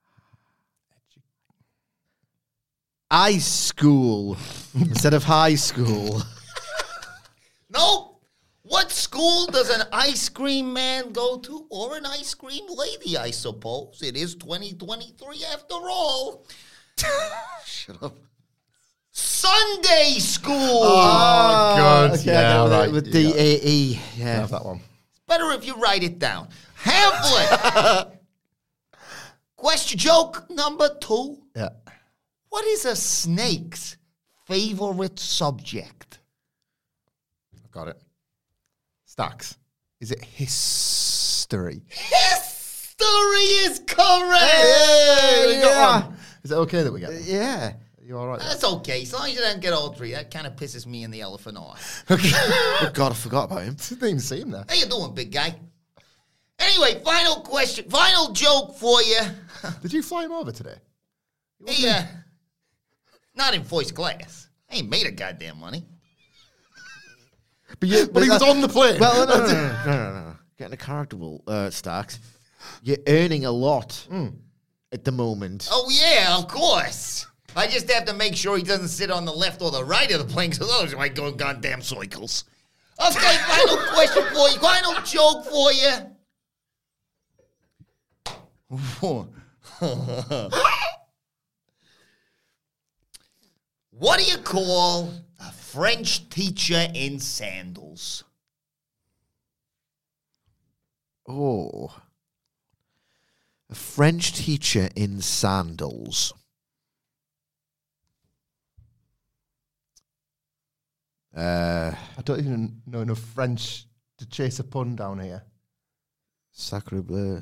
Ice school instead of high school. No. What school school does an ice cream man go to, or an ice cream lady, I suppose? It is 2023 after all. Shut up. Sunday school. Oh, good. Okay, Yeah, right. With DAE. Yeah. Have that one. Better if you write it down. Hamlet. Question joke number 2. Yeah. What is a snake's favorite subject? I've got it. Stacks. Is it history? History is correct. Hey, we got yeah. one. Is it okay that we get them? Yeah. Are you all right? That's okay. As long as you don't get all 3. That kind of pisses me and the elephant off. Oh, God, I forgot about him. Didn't even see him there. How you doing, big guy? Anyway, final question. Final joke for you. Did you fly him over today? He, not in first class. I ain't made a goddamn money. But he was on the plane. Well, no. Getting a characterable, Starks. You're earning a lot at the moment. Oh, yeah, of course. I just have to make sure he doesn't sit on the left or the right of the plane, because otherwise I might go in goddamn circles. Okay, final question for you. Final joke for you. What do you call a French teacher in sandals? Oh. A French teacher in sandals. I don't even know enough French to chase a pun down here. Sacre bleu.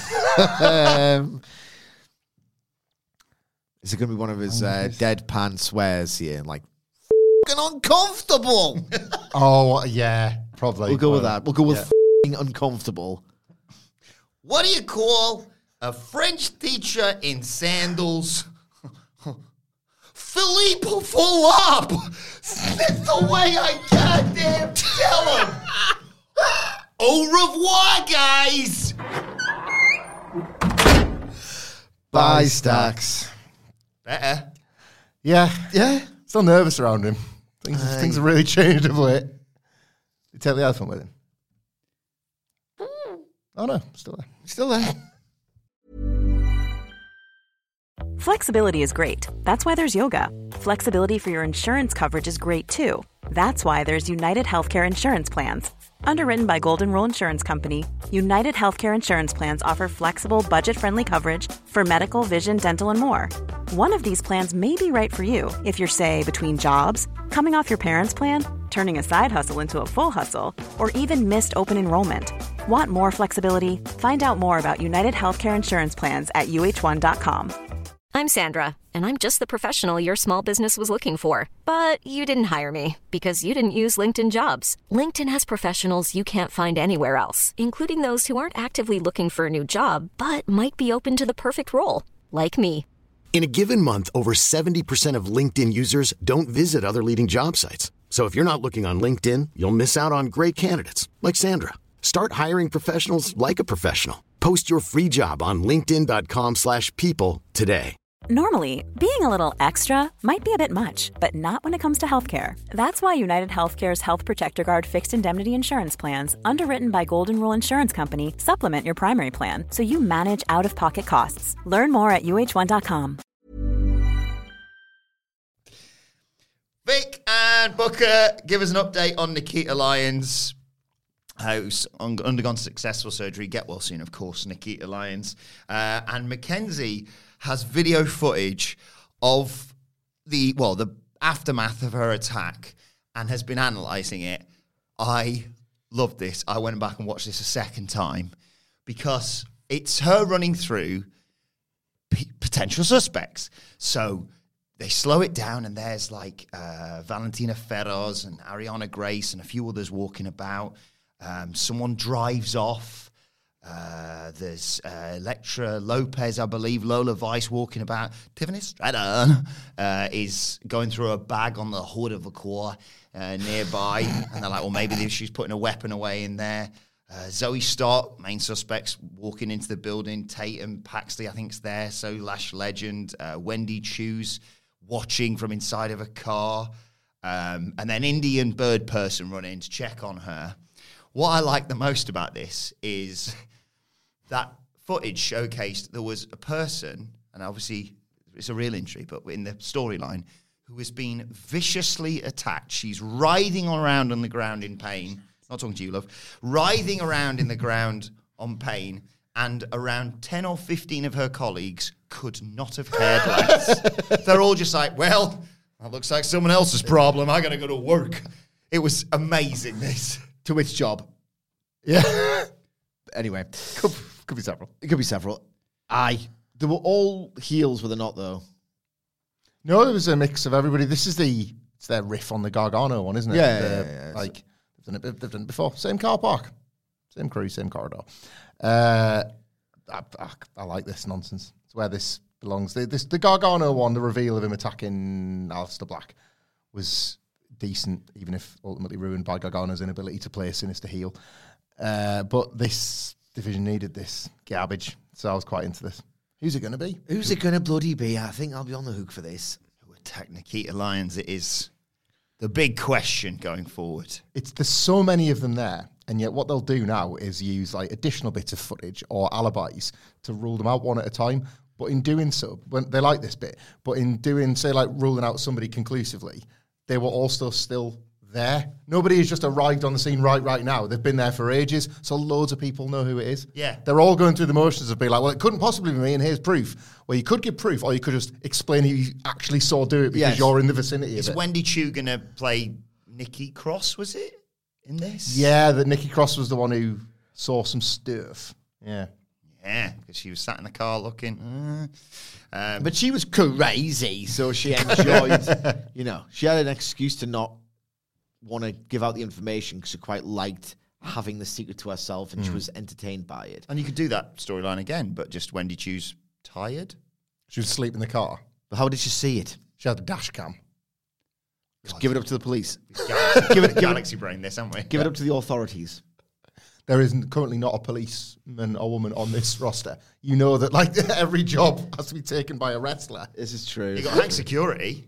Is it going to be one of his deadpan swears here? Like, Fucking uncomfortable. Oh, yeah, probably. we'll go with that. We'll go with yeah. f***ing uncomfortable. What do you call a French teacher in sandals? Philippe Fulop. That's the way I goddamn tell him. Au revoir, guys. Bye, Stacks. Better. Yeah. Yeah? Still nervous around him. Things have really changed of late. You take the elephant with him? Oh, no. Still there. Still there. Flexibility is great. That's why there's yoga. Flexibility for your insurance coverage is great too. That's why there's United Healthcare Insurance Plans. Underwritten by Golden Rule Insurance Company, United Healthcare Insurance Plans offer flexible, budget-friendly coverage for medical, vision, dental, and more. One of these plans may be right for you if you're, say, between jobs, coming off your parents' plan, turning a side hustle into a full hustle, or even missed open enrollment. Want more flexibility? Find out more about United Healthcare Insurance Plans at uh1.com. I'm Sandra, and I'm just the professional your small business was looking for. But you didn't hire me because you didn't use LinkedIn Jobs. LinkedIn has professionals you can't find anywhere else, including those who aren't actively looking for a new job, but might be open to the perfect role, like me. In a given month, over 70% of LinkedIn users don't visit other leading job sites. So if you're not looking on LinkedIn, you'll miss out on great candidates like Sandra. Start hiring professionals like a professional. Post your free job on linkedin.com/people today. Normally, being a little extra might be a bit much, but not when it comes to healthcare. That's why United Healthcare's Health Protector Guard fixed indemnity insurance plans, underwritten by Golden Rule Insurance Company, supplement your primary plan so you manage out-of-pocket costs. Learn more at uh1.com. Vic and Booker, give us an update on Nikita Lyons, who's undergone successful surgery. Get well soon, of course, Nikita Lyons. And Mackenzie has video footage of the aftermath of her attack and has been analysing it. I love this. I went back and watched this a second time because it's her running through potential suspects. So they slow it down and there's like Valentina Feroz and Ariana Grace and a few others walking about. Someone drives off. There's Electra Lopez, I believe, Lola Vice walking about. Tiffany Stratton is going through a bag on the hood of a car nearby. And they're like, well, maybe she's putting a weapon away in there. Zoe Stott, main suspects, walking into the building. Tatum Paxley, I think, is there. So Lash Legend. Wendy Choose watching from inside of a car. And then Indian bird person running to check on her. what I like the most about this is that footage showcased there was a person, and obviously it's a real injury, but in the storyline, who has been viciously attacked. She's writhing around on the ground in pain. Not talking to you, love. Writhing around in the ground on pain, and around 10 or 15 of her colleagues could not have cared less. They're all just like, well, that looks like someone else's problem. I got to go to work. It was amazing, this. To which job? Yeah. Anyway. Could be several. It could be several. They were all heels, were they not, though? No, it was a mix of everybody. This is it's their riff on the Gargano one, isn't it? Yeah. Like, they've done it before. Same car park. Same crew, same corridor. I like this nonsense. It's where this belongs. The Gargano one, the reveal of him attacking Aleister Black, was decent, even if ultimately ruined by Gargano's inability to play a sinister heel. But this division needed this garbage, so I was quite into this. Who's it going to be? Who's it going to bloody be? I think I'll be on the hook for this. Who attacked Nikita Lyons? It is the big question going forward. There's so many of them there, and yet what they'll do now is use like additional bits of footage or alibis to rule them out one at a time. But in doing so, when they like this bit, but in doing, say, like ruling out somebody conclusively, they were also still there. Nobody has just arrived on the scene right now. They've been there for ages, so loads of people know who it is. Yeah. They're all going through the motions of being like, well, it couldn't possibly be me, and here's proof. Well, you could give proof, or you could just explain who you actually saw do it because you're in the vicinity of it. Is Wendy Chu going to play Nikki Cross, was it, in this? Yeah, that Nikki Cross was the one who saw some stuff. Yeah. Yeah, because she was sat in the car looking. But she was crazy, so she enjoyed, she had an excuse to not want to give out the information because she quite liked having the secret to herself, and she was entertained by it. And you could do that storyline again, but just Wendy Chu's tired. She was asleep in the car. But how did she see it? She had a dash cam. Just give it up to the police. Give it Galaxy Brain this, haven't we? Give it up to the authorities. There is currently not a policeman or woman on this roster. You know that like every job has to be taken by a wrestler. This is true. You got Hank Security.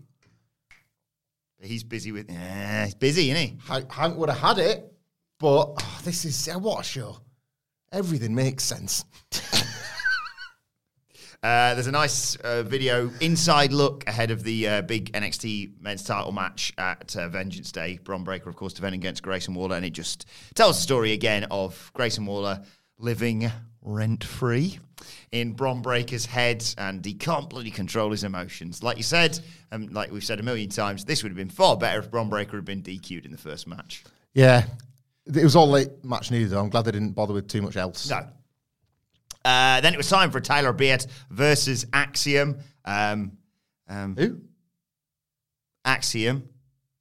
He's busy with... he's busy, isn't he? Hank would have had it, but this is... what a show. Everything makes sense. There's a nice video, inside look ahead of the big NXT men's title match at Vengeance Day. Bron Breakker, of course, defending against Grayson Waller, and it just tells the story again of Grayson Waller living rent-free in Bron Breakker's head, and he can't bloody control his emotions. Like you said, like we've said a million times, this would have been far better if Bron Breakker had been DQ'd in the first match. Yeah. It was all late match needed, though. I'm glad they didn't bother with too much else. No. Then it was time for Tyler Bate versus Axiom. Who? Axiom.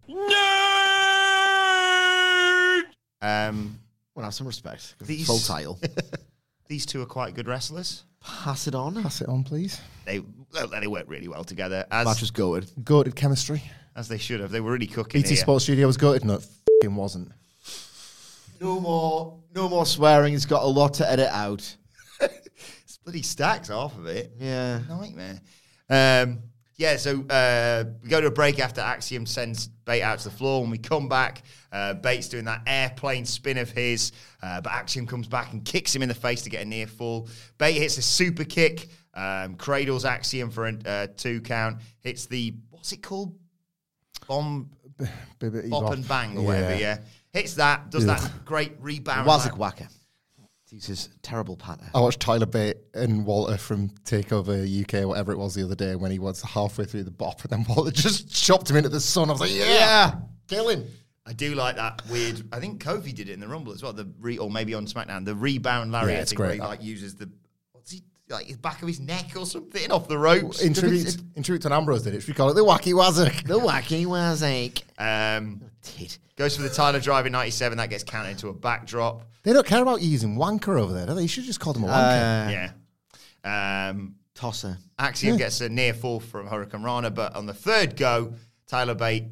Well, have some respect. These- Full title. These two are quite good wrestlers. Pass it on. Pass it on, please. They work really well together, Match was goated. Goated chemistry. as they should have. They were really cooking BT here. Sports Studio was goated. No, it f***ing wasn't. No more swearing. He's got a lot to edit out. It's bloody stacks half of it. Yeah. Nightmare. So we go to a break after Axiom sends Bate out to the floor. When we come back, Bate's doing that airplane spin of his, but Axiom comes back and kicks him in the face to get a near fall. Bate hits a super kick, cradles Axiom for a 2 count, hits the, what's it called? Bop and bang or whatever, yeah. Hits that, does that great rebound. Wazik Waka. He's his terrible partner. I watched Tyler Bate and Walter from TakeOver UK, whatever it was the other day, when he was halfway through the bop, and then Walter just chopped him into the sun. I was like, yeah, kill him. I do like that weird. I think Kofi did it in the Rumble as well. Or maybe on SmackDown, the rebound Lariat it's thing great. where he uses the his back of his neck or something off the ropes. In tribute to Ambrose did it. Should we call it the Wacky Wazik? The Wacky Wazik. Goes for the Tyler Drive in 97. That gets counted into a backdrop. They don't care about you using wanker over there, do they? You should just call them a wanker. Yeah. Tosser. Axiom gets a near fall from Hurricane Rana, but on the third go, Tyler Bate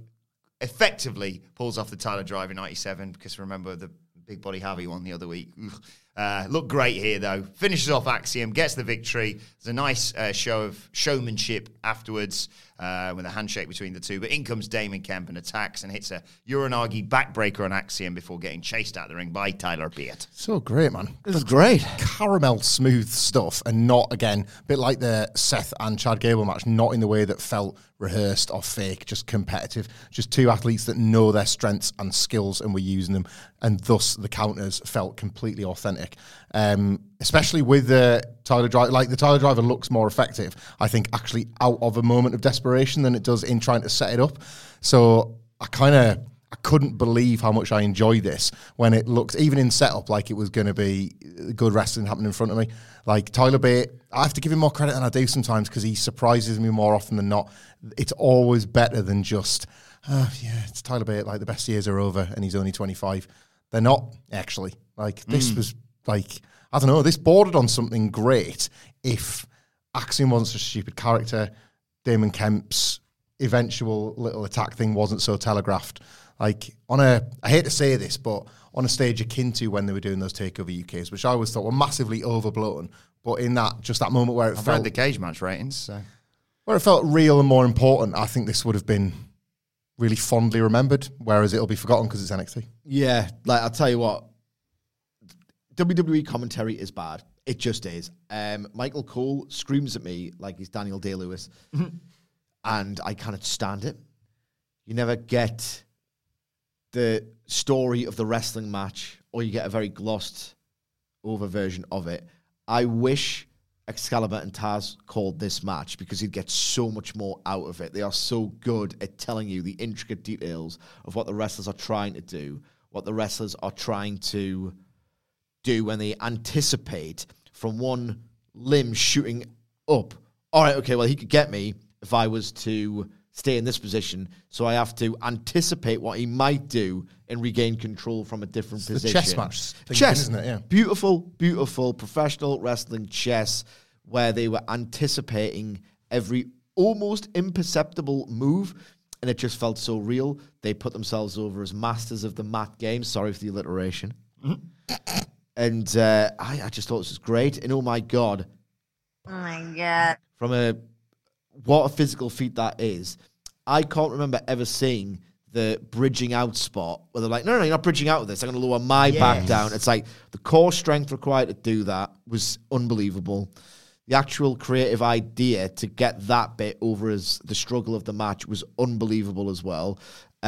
effectively pulls off the Tyler Drive in 97, because remember the big body Javi one the other week. Looked great here, though. Finishes off Axiom, gets the victory. There's a nice show of showmanship afterwards with a handshake between the two. But in comes Damon Kemp and attacks and hits a Uranagi backbreaker on Axiom before getting chased out of the ring by Tyler Bate. So great, man. This is great. Caramel smooth stuff, and not, again, a bit like the Seth and Chad Gable match, not in the way that felt rehearsed or fake, just competitive. Just two athletes that know their strengths and skills and were using them, and thus the counters felt completely authentic. Especially with the Tyler Driver. Like, the Tyler Driver looks more effective, I think, actually out of a moment of desperation than it does in trying to set it up. So I couldn't believe how much I enjoyed this when it looked, even in setup, like it was going to be good wrestling happening in front of me. Like, Tyler Bate, I have to give him more credit than I do sometimes because he surprises me more often than not. It's always better than just, it's Tyler Bate, like the best years are over and he's only 25. They're not, actually. Like, this was like, I don't know, this bordered on something great if Axiom wasn't such a stupid character, Damon Kemp's eventual little attack thing wasn't so telegraphed. Like, I hate to say this, but on a stage akin to when they were doing those TakeOver UKs, which I always thought were massively overblown, but in that moment where I've read the cage match ratings, so. Where it felt real and more important, I think this would have been really fondly remembered, whereas it'll be forgotten because it's NXT. Yeah, like, I'll tell you what, WWE commentary is bad. It just is. Michael Cole screams at me like he's Daniel Day-Lewis, and I cannot stand it. You never get the story of the wrestling match, or you get a very glossed over version of it. I wish Excalibur and Taz called this match because you'd get so much more out of it. They are so good at telling you the intricate details of what the wrestlers are trying to do, what the wrestlers are trying to do when they anticipate from one limb shooting up. All right, okay, well, he could get me if I was to stay in this position, so I have to anticipate what he might do and regain control from a different position. The chess match thing, chess, isn't it? Yeah. Beautiful, beautiful professional wrestling chess where they were anticipating every almost imperceptible move, and it just felt so real. They put themselves over as masters of the mat game. Sorry for the alliteration. And I just thought this was great. And oh my God. Oh my God. What a physical feat that is. I can't remember ever seeing the bridging out spot where they're like, no, you're not bridging out with this. I'm going to lower my back down. It's like the core strength required to do that was unbelievable. The actual creative idea to get that bit over as the struggle of the match was unbelievable as well.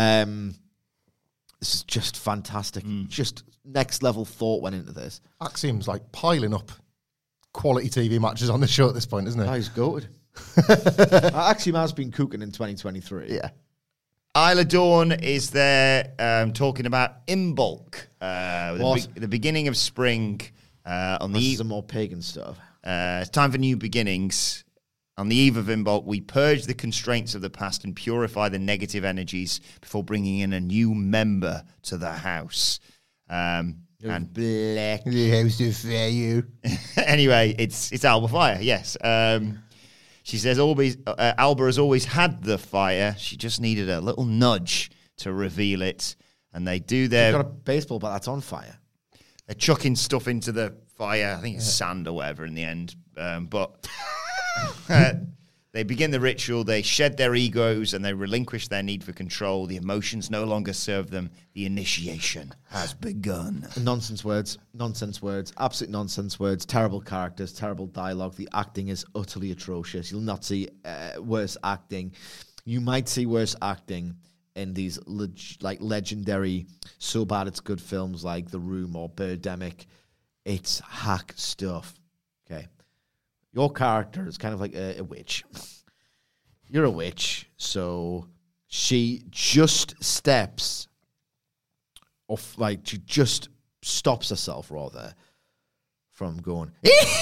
This is just fantastic. Just next level thought went into this. Axiom's like piling up quality TV matches on the show at this point, isn't it? Oh, he's goated. Axiom has been cooking in 2023. Yeah. Isla Dawn is there talking about Imbolc. The beginning of spring. On this is some more pagan stuff. It's time for new beginnings. On the eve of Imbolc, we purge the constraints of the past and purify the negative energies before bringing in a new member to the house. And black. The house of fire. Anyway, it's Alba Fire, yes. She says Alba has always had the fire. She just needed a little nudge to reveal it. And they do their... You've got a baseball bat that's on fire. They're chucking stuff into the fire. I think it's sand or whatever in the end. But they begin the ritual. They shed their egos and they relinquish their need for control. The emotions no longer serve them. The initiation has begun. Nonsense words. Absolute nonsense words. Terrible characters. Terrible dialogue. The acting is utterly atrocious. You'll not see worse acting. You might see worse acting in these legendary, so bad it's good films like The Room or Birdemic. It's hack stuff. Okay. Your character is kind of like a witch. You're a witch, so she just steps off, like she just stops herself rather from going.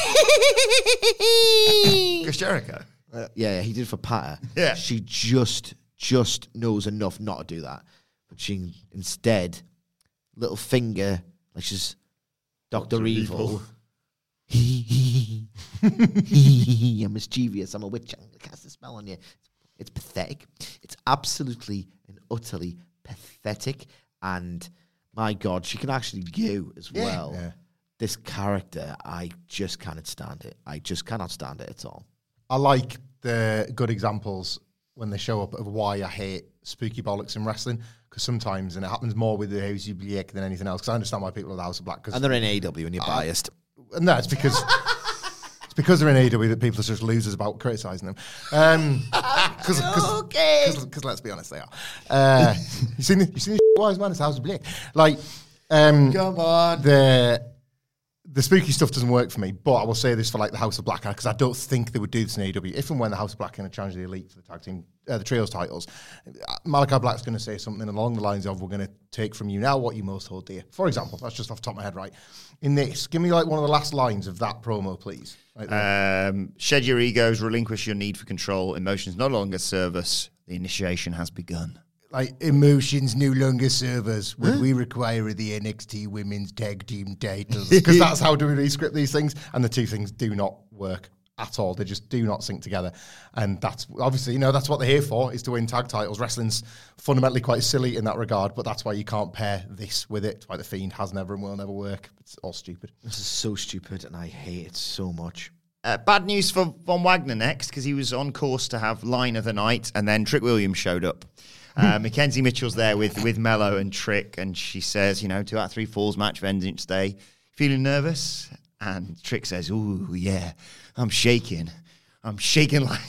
Chris Jericho. Yeah, he did for Patter. Yeah. She just knows enough not to do that. But she instead, little finger, like she's Dr. Evil. I'm mischievous. I'm a witch. I'm going to cast a spell on you. It's pathetic. It's absolutely and utterly pathetic. And my God, she can actually go as well. Yeah. this character, I just cannot stand it. I just cannot stand it at all. I like the good examples when they show up of why I hate spooky bollocks in wrestling, because sometimes, and it happens more with the House of Black than anything else, because I understand why people are the House of Black. And they're in AEW and you're biased. No, it's because... It's because they're in AEW that people are just losers about criticising them. Because let's be honest, they are. You seen the wise man? It's House of Black. Like, come on. The spooky stuff doesn't work for me, but I will say this for like the House of Black, because I don't think they would do this in AEW. If and when the House of Black are going to challenge the Elite for the tag team, the trios titles, Malachi Black's going to say something along the lines of, we're going to take from you now what you most hold dear. For example, that's just off the top of my head, right? In this, give me like one of the last lines of that promo, please. Shed your egos, relinquish your need for control. Emotions no longer serve us. The initiation has begun. Like, emotions no longer serve us when we require the NXT Women's Tag Team titles. Because that's how WWE script these things, and the two things do not work at all. They just do not sync together. And that's, obviously, that's what they're here for, is to win tag titles. Wrestling's fundamentally quite silly in that regard, but that's why you can't pair this with it. It's why The Fiend has never and will never work. It's all stupid. This is so stupid, and I hate it so much. Bad news for Von Wagner next, because he was on course to have line of the night, and then Trick Williams showed up. Mackenzie Mitchell's there with Mello and Trick, and she says, 2 out of 3 falls match Vengeance Day. Feeling nervous? And Trick says, ooh, yeah, I'm shaking like...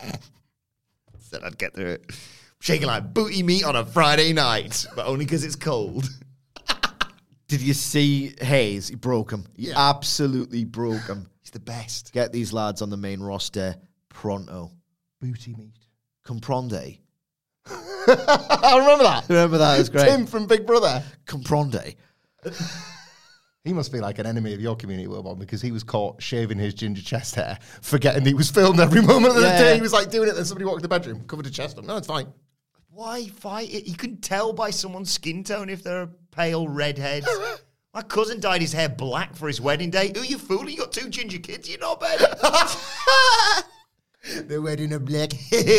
Said I'd get through it. Shaking like booty meat on a Friday night, but only because it's cold. Did you see Hayes? He broke him. He absolutely broke him. He's the best. Get these lads on the main roster pronto. Booty meat. Comprende. I remember that. Remember that? It was great. Tim from Big Brother. Comprende. He must be like an enemy of your community, Wilbon, because he was caught shaving his ginger chest hair, forgetting he was filmed every moment of the day. He was like doing it, then somebody walked in the bedroom, covered his chest up. No, it's fine. Why fight it? You can tell by someone's skin tone if they're a pale redhead. My cousin dyed his hair black for his wedding day. Who are you fooling? You got 2 ginger kids, you're not bad. The wedding of black.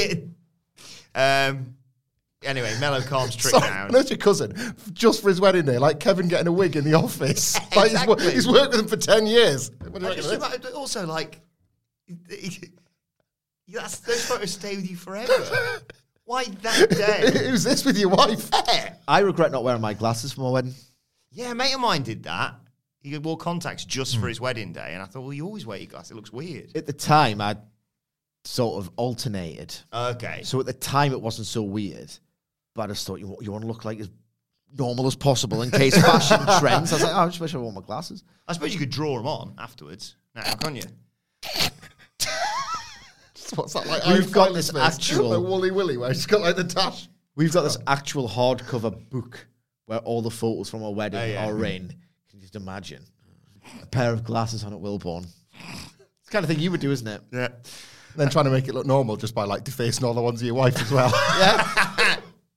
Anyway, Mello calms Trick down. That's your cousin, just for his wedding day, like Kevin getting a wig in the office. Like Exactly. he's worked with him for 10 years. Also, like, those photos stay with you forever. Why that day? Who's this with your wife? I regret not wearing my glasses for my wedding. Yeah, a mate of mine did that. He wore contacts just for his wedding day, and I thought, well, you always wear your glasses. It looks weird. At the time, I sort of alternated. Okay. So at the time, it wasn't so weird. But I just thought, you want to look like as normal as possible in case fashion trends. I was like, I just wish I wore my glasses. I suppose you could draw them on afterwards. Now, can't you? What's that like? We've got this actual... Like Wooly Willy, where he's got like the dash. We've got this actual hardcover book where all the photos from our wedding are in. Can you just imagine? A pair of glasses on at Wilborn. It's the kind of thing you would do, isn't it? Yeah. Then trying to make it look normal just by like defacing all the ones of your wife as well. Yeah.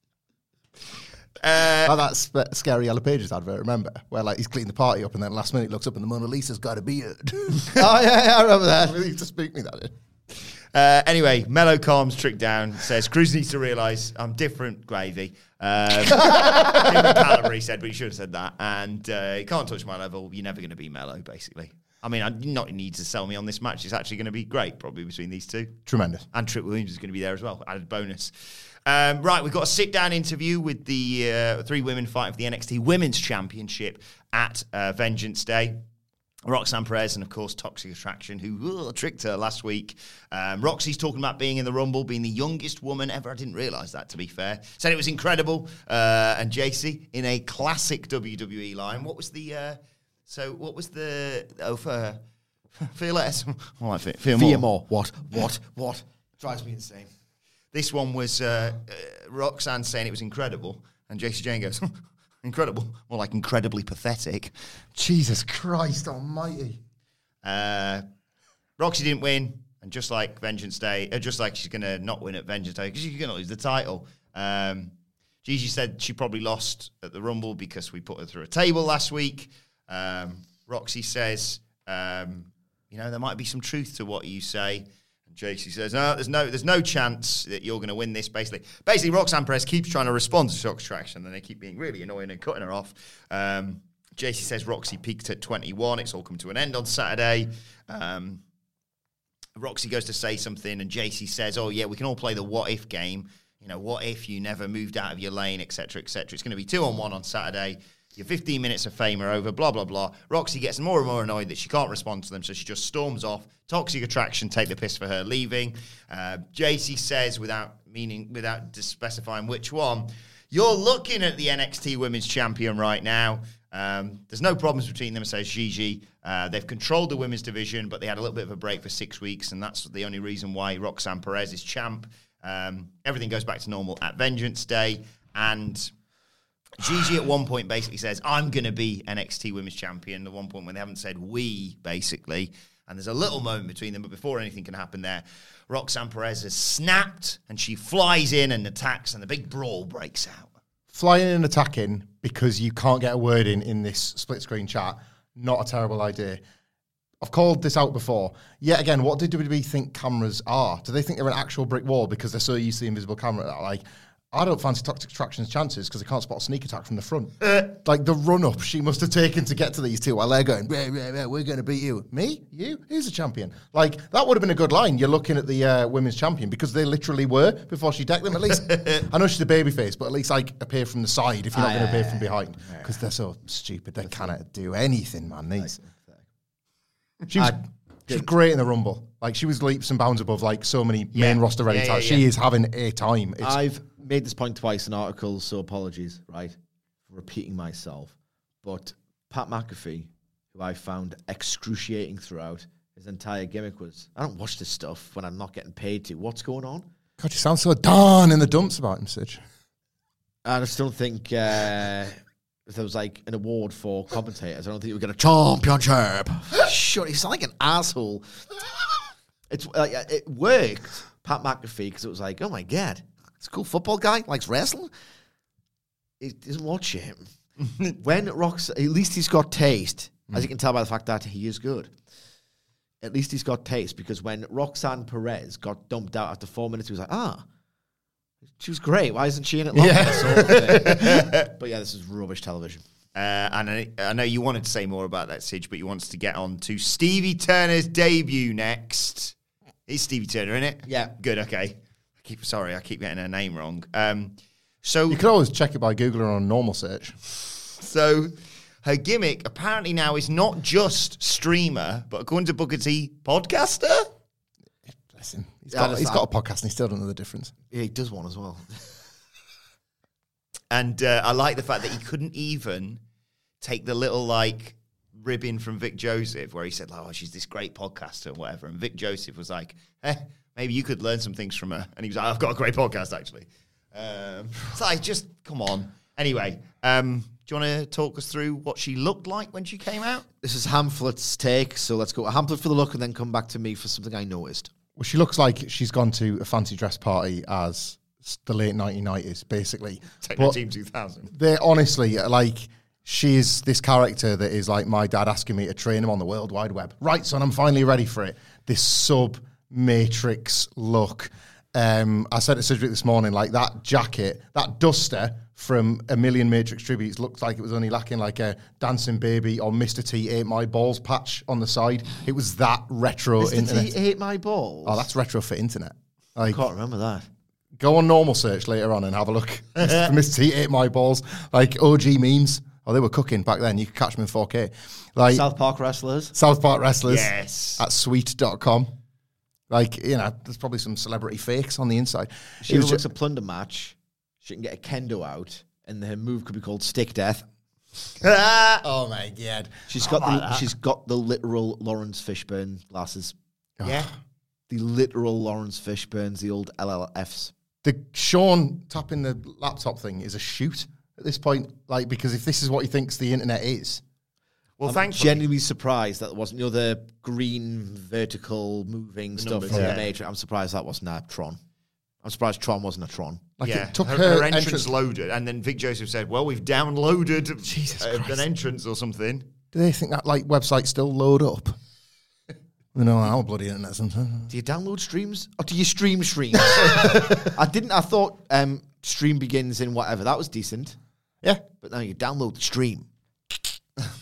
Like that Scary Yellow Pages advert, remember? Where like he's cleaned the party up and then last minute looks up and the Mona Lisa's got a beard. Oh, yeah, I remember that. You used to speak me that in. Anyway, Mello calms Trick down, says, Cruz needs to realise I'm different, gravy. Different caliber, he said, but he should have said that. And you can't touch my level. You're never going to be Mello, basically. I mean, I do not need to sell me on this match. It's actually going to be great, probably, between these two. Tremendous. And Trick Williams is going to be there as well. Added bonus. Right, we've got a sit-down interview with the 3 women fighting for the NXT Women's Championship at Vengeance Day. Roxanne Perez and, of course, Toxic Attraction, who tricked her last week. Roxy's talking about being in the Rumble, being the youngest woman ever. I didn't realise that, to be fair. Said it was incredible. And JC, in a classic WWE line, what was the... for feel less? I like feel more. What? Drives me insane. This one was Roxanne saying it was incredible, and JC Jane goes, incredible. More like incredibly pathetic. Jesus Christ almighty. Roxy didn't win, and just like Vengeance Day, just like she's going to not win at Vengeance Day, because she's going to lose the title. Gigi said she probably lost at the Rumble because we put her through a table last week. Roxy says, there might be some truth to what you say. And JC says, no, there's no chance that you're going to win this, Basically, Roxanne Perez keeps trying to respond to Shock Attraction, and they keep being really annoying and cutting her off. JC says Roxy peaked at 21. It's all come to an end on Saturday. Roxy goes to say something, and JC says, oh, yeah, we can all play the what-if game. You know, what if you never moved out of your lane, etc., etc. It's going to be 2-on-1 on Saturday. Your 15 minutes of fame are over, blah, blah, blah. Roxy gets more and more annoyed that she can't respond to them, so she just storms off. Toxic Attraction take the piss for her leaving. JC says, without specifying which one, you're looking at the NXT Women's Champion right now. There's no problems between them, says Gigi. They've controlled the women's division, but they had a little bit of a break for 6 weeks, and that's the only reason why Roxanne Perez is champ. Everything goes back to normal at Vengeance Day, and Gigi at one point basically says, I'm going to be NXT Women's Champion, at one point when they haven't said we, basically, and there's a little moment between them, but before anything can happen there, Roxanne Perez has snapped, and she flies in and attacks, and the big brawl breaks out. Flying in and attacking because you can't get a word in this split-screen chat, not a terrible idea. I've called this out before. Yet again, what do WWE think cameras are? Do they think they're an actual brick wall because they're so used to the invisible camera? Like, I don't fancy Toxic Attraction's chances because they can't spot a sneak attack from the front. Like, the run-up she must have taken to get to these two while they're going, we're going to beat you. Me? You? Who's the champion? Like, that would have been a good line. You're looking at the women's champion because they literally were before she decked them. At least, I know she's a babyface, but at least, like, appear from the side if you're not going to appear from behind. Because they're so stupid. They cannot do anything, man. These. She was great in the Rumble. Like, she was leaps and bounds above, like, so many main roster ready types. She is having a time. I've made this point twice in articles, so apologies, right, for repeating myself. But Pat McAfee, who I found excruciating throughout, his entire gimmick was, I don't watch this stuff when I'm not getting paid to. What's going on? God, you sound so down in the dumps about him, Sidge. I just don't think if there was like an award for commentators, I don't think you would get a championship. Shut, you sound like an asshole. It's it worked, Pat McAfee, because it was like, oh my God, it's a cool football guy, likes wrestling. He doesn't watch him. When Rox, at least he's got taste, as you can tell by the fact that he is good. At least he's got taste, because when Roxanne Perez got dumped out after 4 minutes, he was like, she was great. Why isn't she in it longer? Yeah. Sort of thing. But yeah, this is rubbish television. And I know you wanted to say more about that, Sidge, but you wanted to get on to Stevie Turner's debut next. Is Stevie Turner in it? Yeah. Good, okay. I keep getting her name wrong. So you can always check it by Googling her on a normal search. So her gimmick apparently now is not just streamer, but according to Booker T, podcaster? Listen, he's got a podcast and he still don't know the difference. Yeah, he does one as well. And I like the fact that he couldn't even take the little, like, ribbon from Vic Joseph where he said, oh, she's this great podcaster and whatever. And Vic Joseph was like, maybe you could learn some things from her. And he was like, I've got a great podcast, actually. It's like, just, come on. Anyway, do you want to talk us through what she looked like when she came out? This is Hamflet's take, so let's go Hamflet for the look and then come back to me for something I noticed. Well, she looks like she's gone to a fancy dress party as the late 1990s, basically. Techno Team 2000. They're honestly, like, she is this character that is like my dad asking me to train him on the World Wide Web. Right, son, I'm finally ready for it. This sub-Matrix look. I said to Sidgwick this morning, like, that jacket, that duster from a million Matrix tributes looked like it was only lacking like a Dancing Baby or Mr. T Ate My Balls patch on the side. It was that retro Mr. internet. Mr. T Ate My Balls? Oh, that's retro for internet. Like, I can't remember that. Go on normal search later on and have a look. Mr. T Ate My Balls. Like, OG memes. Oh, they were cooking back then. You could catch them in 4K. Like South Park Wrestlers. Yes. At sweet.com. Like, you know, there's probably some celebrity fakes on the inside. She looks a plunder match. She can get a kendo out, and her move could be called Stick Death. Oh my God! She's got the literal Lawrence Fishburne glasses. Yeah, the literal Lawrence Fishburnes, the old LLFs. The Sean tapping the laptop thing is a shoot at this point, like, because if this is what he thinks the internet is. Well, I'm genuinely surprised that wasn't, you know, the green vertical moving stuff from the Matrix. I'm surprised that wasn't a Tron. I'm surprised Tron wasn't a Tron. Like, yeah, it took her entrance loaded, and then Vic Joseph said, well, we've downloaded an entrance or something. Do they think that, like, websites still load up? You know, our bloody internet sometimes. Do you download streams? Or do you stream streams? I thought stream begins in whatever. That was decent. Yeah. But now you download the stream.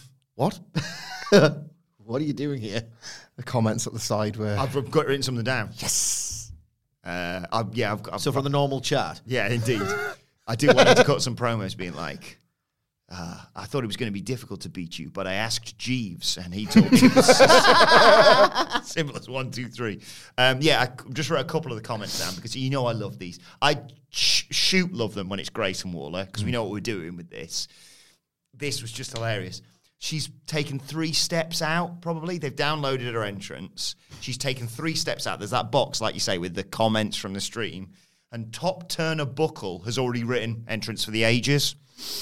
What? What are you doing here? The comments at the side were... I've got written something down. Yes! I've got... So from the normal chat? Yeah, indeed. I do want to cut some promos being like, I thought it was going to be difficult to beat you, but I asked Jeeves, and he told me it was simple as 1, 2, 3. I just wrote a couple of the comments down because I love these. I love them when it's Grayson Waller because we know what we're doing with this. This was just hilarious. She's taken 3 steps out, probably. They've downloaded her entrance. She's taken 3 steps out. There's that box, like you say, with the comments from the stream. And Top Turner Buckle has already written entrance for the ages.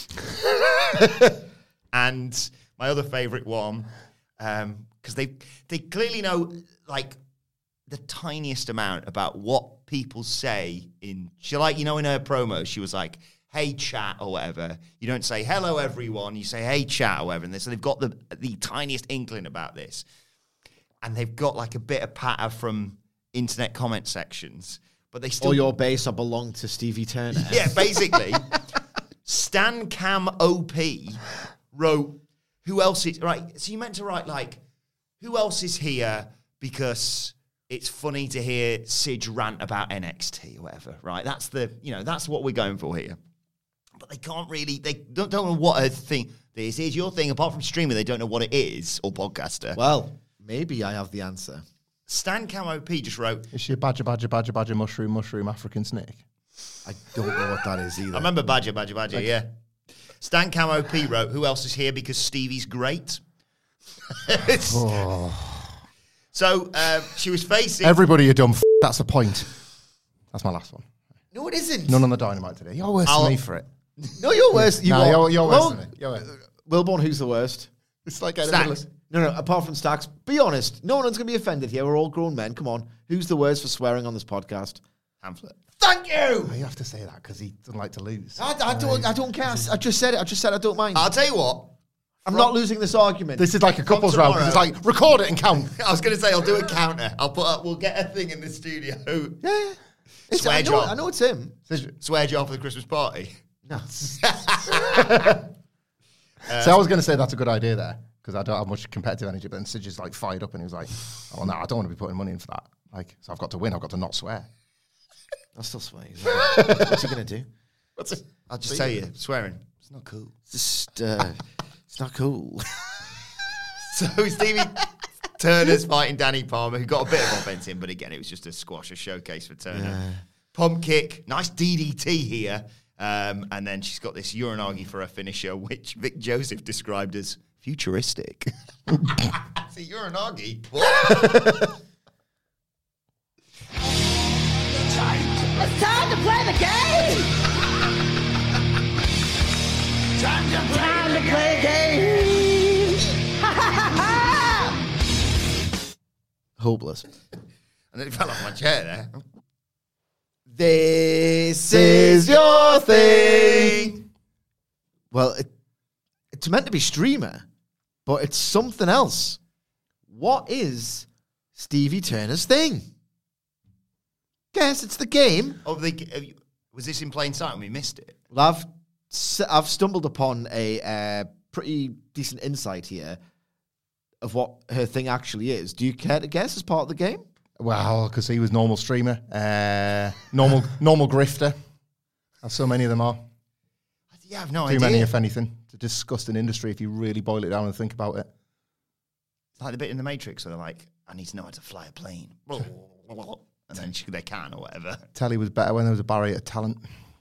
And my other favourite one, because they clearly know, like, the tiniest amount about what people say in... in her promo, she was like... hey, chat, or whatever. You don't say, hello, everyone. You say, hey, chat, or whatever. And so they've got the tiniest inkling about this. And they've got, like, a bit of patter from internet comment sections. But they still... All your base are belong to Stevie Turner. Yeah, basically. Stan Cam OP wrote, who else is... Right, so you meant to write, like, who else is here because... it's funny to hear Sidge rant about NXT or whatever, right? That's that's what we're going for here. But they can't really, they don't know what a thing this is. Your thing, apart from streaming, they don't know what it is, or podcaster. Well, maybe I have the answer. Stan Cam OP just wrote... Is she a badger, mushroom, African snake? I don't know what that is either. I remember badger, yeah. Stan Cam OP wrote, who else is here because Stevie's great? So she was facing... Everybody, you dumb That's the point. That's my last one. No, it isn't. None on the Dynamite today. You're worse than me for it. No, you're worse. You're worse than me. You're worse. Wilborn, who's the worst? It's like... Stacks. No, apart from Stacks. Be honest. No one's going to be offended here. We're all grown men. Come on. Who's the worst for swearing on this podcast? Hamflet. Thank you! You have to say that because he doesn't like to lose. I don't care. I just said it. I don't mind. I'll tell you what. I'm not losing this argument. This is like a couples round because it's like, record it and count. I was going to say, I'll do a counter. We'll get a thing in the studio. Yeah. Swear job. I know it's him. Swear job for the Christmas party. No. So I was going to say that's a good idea there because I don't have much competitive energy, but then Sidge is like fired up and he was like, oh no, I don't want to be putting money in for that. Like, so I've got to win. I've got to not swear. I'll still swear. What's he going to do? I'll just tell you, swearing, it's not cool. It's not cool. So Stevie Turner's fighting Danny Palmer, who got a bit of offense in, but again, it was just a squash, a showcase for Turner. Yeah. Pump kick, nice DDT here. And then she's got this Uranagi for her finisher, which Vic Joseph described as futuristic. It's a Uranagi? What? It's time to play the game! Time to play the game! Ha ha ha ha! Hopeless. And then it fell off my chair there. This is your thing. Well, it's meant to be streamer, but it's something else. What is Stevie Turner's thing? Guess it's the game. Oh, was this in plain sight and we missed it? Well, I've stumbled upon a pretty decent insight here of what her thing actually is. Do you care to guess as part of the game? Well, because he was normal streamer, normal grifter, as so many of them are. Yeah, I've no idea. Too many, if anything. It's a disgusting industry if you really boil it down and think about it. It's like the bit in The Matrix where they're like, I need to know how to fly a plane. And then they can or whatever. Telly was better when there was a barrier to talent.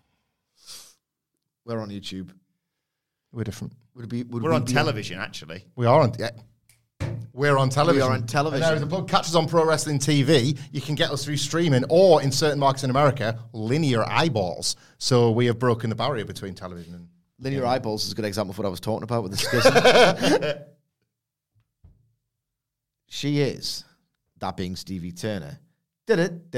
We're on YouTube. We're different. We're on television, actually. We are on... Yeah. We're on television. We are on television. And there is a book, Catch Us on Pro Wrestling TV. You can get us through streaming or, in certain markets in America, linear eyeballs. So we have broken the barrier between television and... Linear eyeballs is a good example of what I was talking about with the schism. She is, that being Stevie Turner, a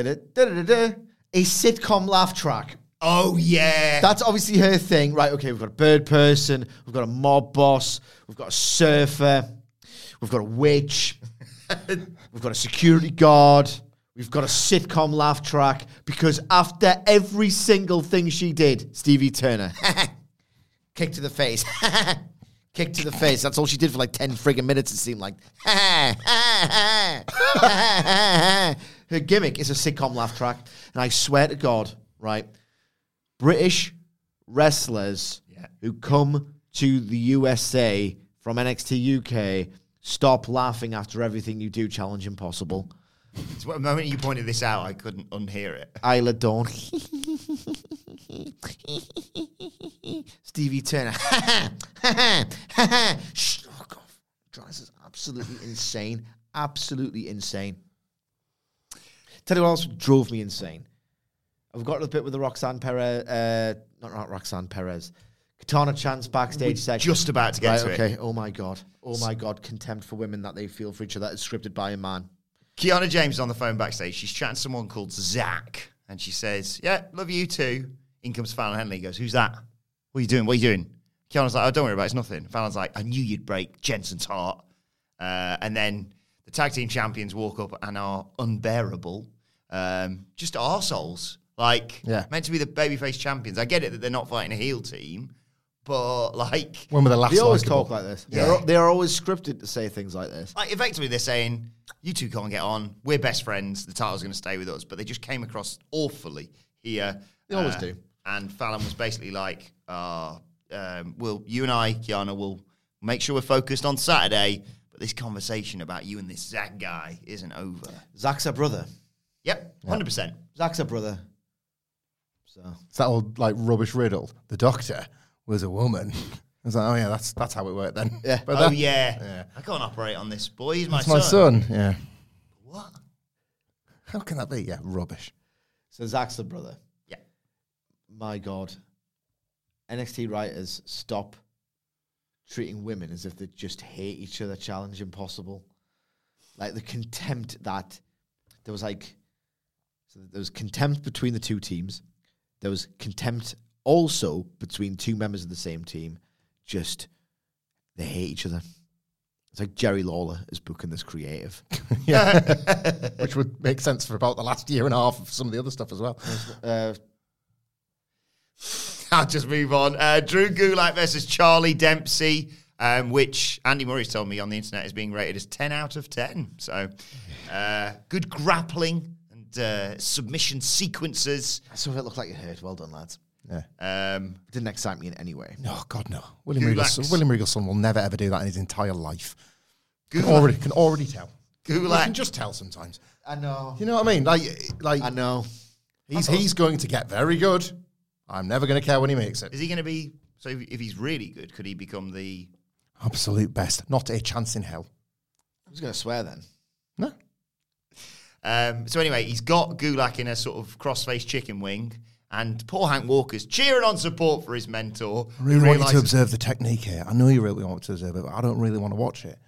sitcom laugh track. Oh, yeah. That's obviously her thing. Right, okay, we've got a bird person, we've got a mob boss, we've got a surfer, we've got a witch, we've got a security guard, we've got a sitcom laugh track, because after every single thing she did, Stevie Turner, kick to the face, Kick to the face. That's all she did for like 10 friggin' minutes, it seemed like. Her gimmick is a sitcom laugh track. And I swear to God, right, British wrestlers who come to the USA from NXT UK, stop laughing after everything you do, Challenge Impossible. So the moment you pointed this out, I couldn't unhear it. Isla Dawn. Stevie Turner. Shh, fuck off. Drives us absolutely insane. Absolutely insane. Tell you what else drove me insane. I've got to the bit with the Roxanne Perez, not Roxanne Perez, Katana Chance backstage section. Just about to get to it. it. Oh my God. Contempt for women that they feel for each other is scripted by a man. Kiana James is on the phone backstage. She's chatting to someone called Zach. And she says, yeah, love you too. In comes Fallon Henley. He goes, who's that? What are you doing? Kiana's like, oh, don't worry about it. It's nothing. Fallon's like, I knew you'd break Jensen's heart. And then the tag team champions walk up and are unbearable. Just arseholes. Like, meant to be the babyface champions. I get it that they're not fighting a heel team. But, like... When were the last They always talk like this. Yeah. They're always scripted to say things like this. Like, effectively, they're saying, you two can't get on. We're best friends. The title's going to stay with us. But they just came across awfully here. They always do. And Fallon was basically like, well, you and I, Kiana, will make sure we're focused on Saturday. But this conversation about you and this Zach guy isn't over. Zach's her brother. Yep, 100%. Zach's her brother. So it's that old like rubbish riddle. The doctor was a woman. I was like, oh yeah, that's how it worked then. Yeah. But I can't operate on this boy. He's my son. Yeah. What? How can that be? Yeah, rubbish. So Zach's the brother. Yeah. My God. NXT writers stop treating women as if they just hate each other. Challenge Impossible. Like the contempt that there was there was contempt between the two teams. There was contempt also between two members of the same team. Just, they hate each other. It's like Jerry Lawler is booking this creative. Which would make sense for about the last year and a half of some of the other stuff as well. I'll just move on. Drew Gulak versus Charlie Dempsey, which Andy Murray's told me on the internet is being rated as 10 out of 10. So, good grappling and submission sequences. Some of it looked like it hurt. Well done, lads. Yeah. It didn't excite me in any way. No, God, no. William Regalson will never ever do that in his entire life. Can already tell. Gulak. You can just tell sometimes. I know. You know what I mean? Like I know. He's going to get very good. I'm never going to care when he makes it. Is he going to be... So if he's really good, could he become the... Absolute best. Not a chance in hell. I was going to swear then. No. So anyway, he's got Gulak in a sort of cross-faced chicken wing, and poor Hank Walker's cheering on support for his mentor. I really want you to observe the technique here. I know you really want to observe it, but I don't really want to watch it.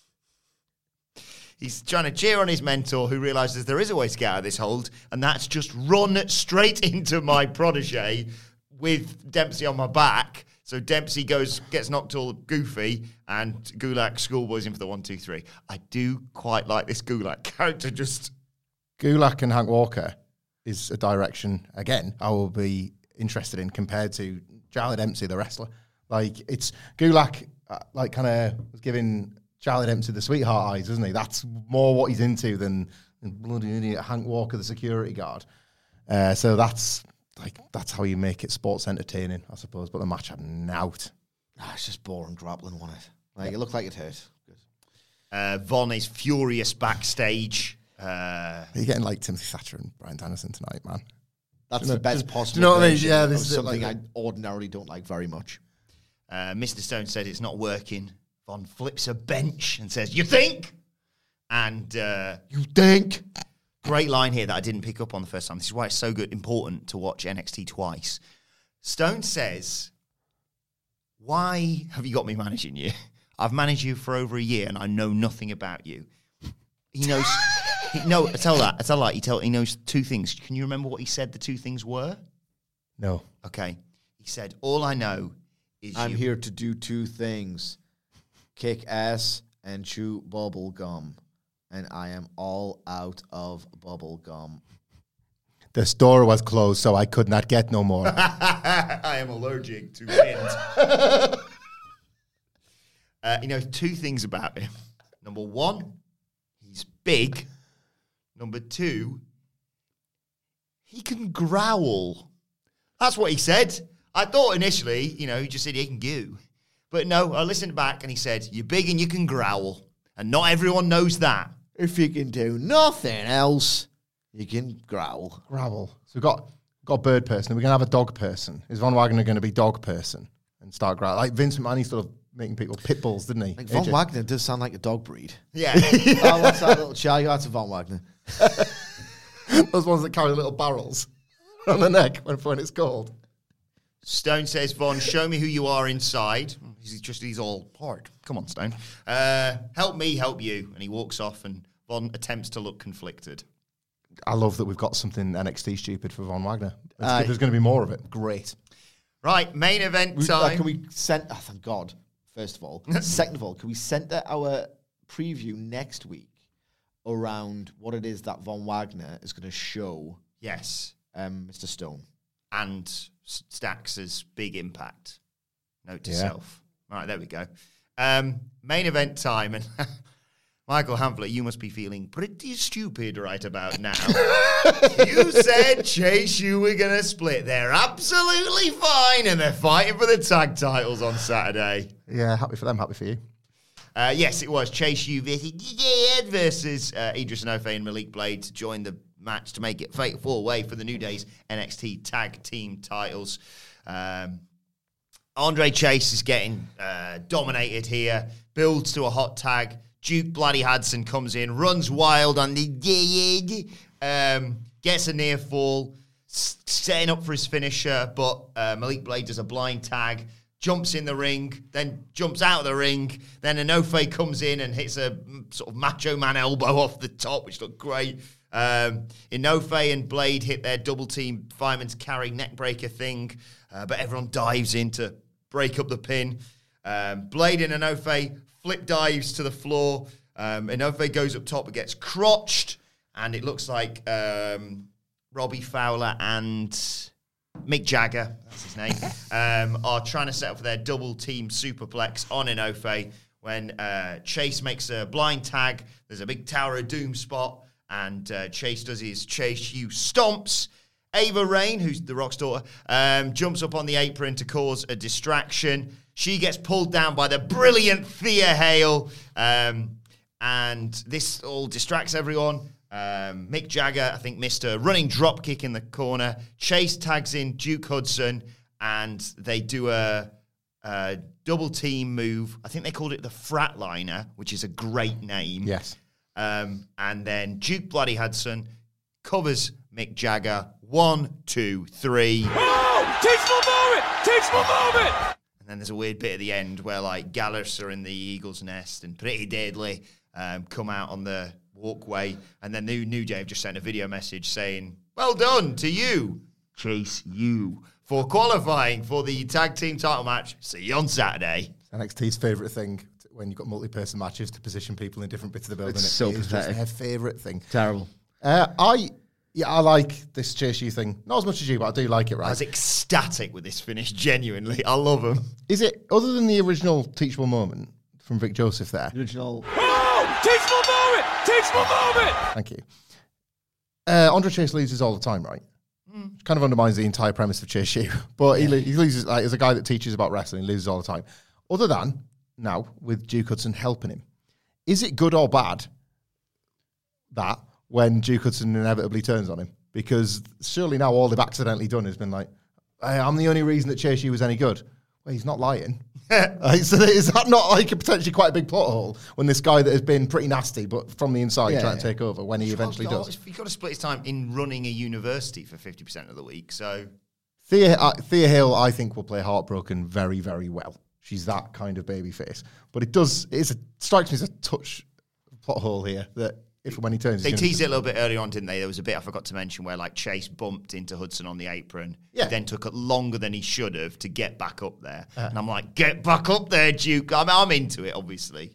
He's trying to cheer on his mentor, who realises there is a way to get out of this hold, and that's just run straight into my protege with Dempsey on my back. So Dempsey gets knocked all goofy, and Gulak schoolboys him for the 1-2-3. I do quite like this Gulak character. Gulak and Hank Walker is a direction, again, I will be interested in compared to Charlie Dempsey, the wrestler. Like, it's Gulak, kind of was giving Charlie Dempsey the sweetheart eyes, isn't he? That's more what he's into than bloody idiot Hank Walker, the security guard. So that's how you make it sports entertaining, I suppose. But the match had nout. It's just boring grappling, wasn't it? It looked like it hurt. Good. Von is furious backstage. You're getting like Timothy Thatcher and Bryan Danielson tonight, man. That's the best possible. Do you know what I mean? Yeah, this is something I ordinarily don't like very much. Mr. Stone said it's not working. Von flips a bench and says, "You think?" And you think? Great line here that I didn't pick up on the first time. This is why it's so important to watch NXT twice. Stone says, "Why have you got me managing you? I've managed you for over a year and I know nothing about you." He knows. I tell that. He knows two things. Can you remember what he said the two things were? No. Okay. He said, "All I know is I'm here to do two things. Kick ass and chew bubble gum. And I am all out of bubble gum." The store was closed, so I could not get no more. I am allergic to wind. He knows two things about him. Number one, he's big. Number two, he can growl. That's what he said. I thought initially, he just said he can goo. But no, I listened back and he said, you're big and you can growl. And not everyone knows that. If you can do nothing else, you can growl. Growl. So we've got a bird person, and we're going to have a dog person. Is Von Wagner going to be dog person and start growling? Like Vince McMahon, he's sort of making people pit bulls, didn't he? Like Von Wagner does sound like a dog breed. Yeah. Oh, what's that little child? That's a Von Wagner. Those ones that carry little barrels on the neck when it's cold. Stone says, Von, show me who you are inside. He's all hard. Come on, Stone. Help me, help you. And he walks off, and Von attempts to look conflicted. I love that we've got something NXT stupid for Von Wagner. There's going to be more of it. Great. Right, main event time. Can we send... Oh, thank God, first of all. Second of all, can we center our preview next week around what it is that Von Wagner is going to show? Yes. Mr. Stone. And Stax's big impact. Note to self. Right, there we go. Main event time. And Michael Hamflett, you must be feeling pretty stupid right about now. You said Chase, you were going to split. They're absolutely fine, and they're fighting for the tag titles on Saturday. Yeah, happy for them, happy for you. Yes, it was Chase U versus Idris Enofe and Malik Blade to join the match to make it fatal four-way for the New Day's NXT tag team titles. Andre Chase is getting dominated here, builds to a hot tag. Duke Bloody Hudson comes in, runs wild on the gets a near fall, setting up for his finisher, but Malik Blade does a blind tag, jumps in the ring, then jumps out of the ring, then Enofe comes in and hits a sort of Macho Man elbow off the top, which looked great. Enofe and Blade hit their double team fireman's carry neckbreaker thing, but everyone dives in to break up the pin. Blade and Enofe flip dives to the floor. Enofe goes up top but gets crotched, and it looks like Robbie Fowler and Mick Jagger, that's his name, are trying to set up for their double team superplex on Enofe when Chase makes a blind tag. There's a big Tower of Doom spot, and Chase does his Chase U stomps. Ava Raine, who's the Rock's daughter, jumps up on the apron to cause a distraction. She gets pulled down by the brilliant Thea Hale, and this all distracts everyone. Mick Jagger, I think, missed a running drop kick in the corner. Chase tags in Duke Hudson, and they do a double team move. I think they called it the Fratliner, which is a great name. Yes. And then Duke Bloody Hudson covers Mick Jagger. 1, 2, 3. Oh! Teachable moment! And then there's a weird bit at the end where, like, Gallus are in the Eagle's Nest and Pretty Deadly come out on the walkway. And then New Day have just sent a video message saying, well done to you, Chase U, for qualifying for the tag team title match. See you on Saturday. NXT's favourite thing when you've got multi-person matches to position people in different bits of the building. It's so just pathetic. their favourite thing. Terrible. I like this Chase U thing. Not as much as you, but I do like it, right? I was ecstatic with this finish, genuinely. I love him. Is it, other than the original teachable moment from Vic Joseph there? Original. Oh! Teachable moment! Thank you. Andre Chase loses all the time, right? Which kind of undermines the entire premise of Chase U. But he loses, like, as a guy that teaches about wrestling, he loses all the time. Other than, now, with Duke Hudson helping him, is it good or bad that when Duke Hudson inevitably turns on him? Because surely now all they've accidentally done has been like, hey, I'm the only reason that Chase U was any good. Well, he's not lying. So is that not like a potentially quite a big plot hole when this guy that has been pretty nasty but from the inside trying to take over when he eventually does? He's got to split his time in running a university for 50% of the week, so... Thea Hill, I think, will play Heartbroken very, very well. She's that kind of baby face. But strikes me as a touch plot hole here that when he turns... They teased it a little bit earlier on, didn't they? There was a bit I forgot to mention where, like, Chase bumped into Hudson on the apron. Yeah. He then took it longer than he should have to get back up there. And I'm like, get back up there, Duke. I'm into it, obviously.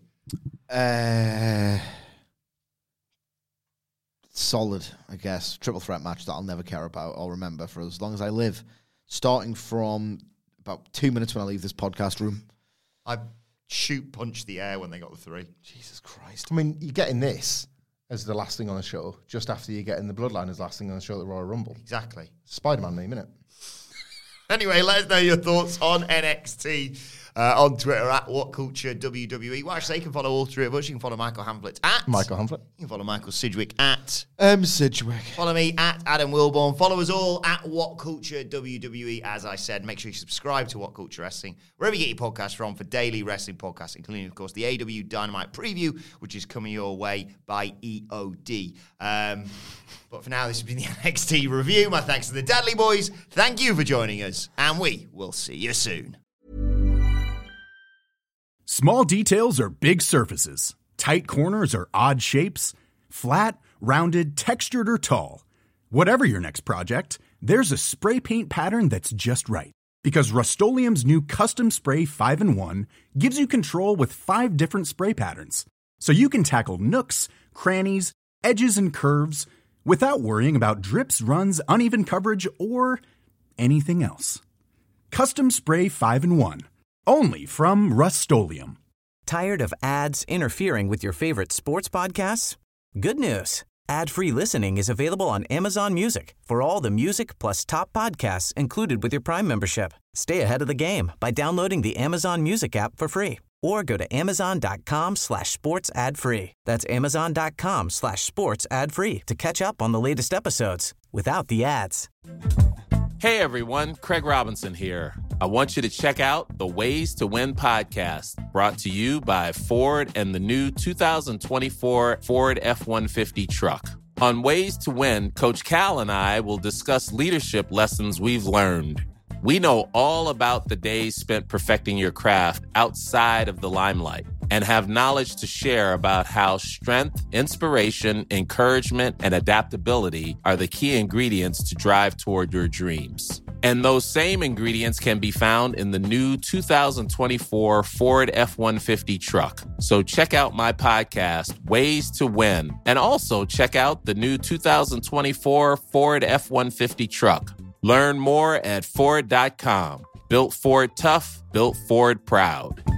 Solid, I guess. Triple threat match that I'll never care about or remember for as long as I live. Starting from about 2 minutes when I leave this podcast room. punch the air when they got the 3. Jesus Christ. I mean, you're getting this as the last thing on the show, just after you're getting the Bloodline as the last thing on the show at the Royal Rumble. Exactly. Spider-Man meme, innit? Anyway, let us know your thoughts on NXT on Twitter at WhatCultureWWE. Well, actually, you can follow all 3 of us. You can follow Michael Hamflett at Michael Hamflett. You can follow Michael Sidgwick at Sidgwick. Follow me at Adam Wilborn. Follow us all at WhatCultureWWE. As I said, make sure you subscribe to What Culture Wrestling, wherever you get your podcasts from, for daily wrestling podcasts, including, of course, the AW Dynamite preview, which is coming your way by EOD. But for now, this has been the NXT review. My thanks to the Dudley Boys. Thank you for joining us, and we will see you soon. Small details are big surfaces. Tight corners are odd shapes. Flat, rounded, textured, or tall. Whatever your next project, there's a spray paint pattern that's just right. Because Rust-Oleum's new Custom Spray 5-in-1 gives you control with 5 different spray patterns. So you can tackle nooks, crannies, edges, and curves without worrying about drips, runs, uneven coverage, or anything else. Custom Spray 5-in-1. Only from Rust-Oleum. Tired of ads interfering with your favorite sports podcasts? Good news. Ad-free listening is available on Amazon Music for all the music plus top podcasts included with your Prime membership. Stay ahead of the game by downloading the Amazon Music app for free or go to amazon.com/sports ad free. That's amazon.com/sports ad free to catch up on the latest episodes without the ads. Hey everyone, Craig Robinson here. I want you to check out the Ways to Win podcast, brought to you by Ford and the new 2024 Ford F-150 truck. On Ways to Win, Coach Cal and I will discuss leadership lessons we've learned. We know all about the days spent perfecting your craft outside of the limelight and have knowledge to share about how strength, inspiration, encouragement, and adaptability are the key ingredients to drive toward your dreams. And those same ingredients can be found in the new 2024 Ford F-150 truck. So check out my podcast, Ways to Win, and also check out the new 2024 Ford F-150 truck. Learn more at Ford.com. Built Ford tough, built Ford proud.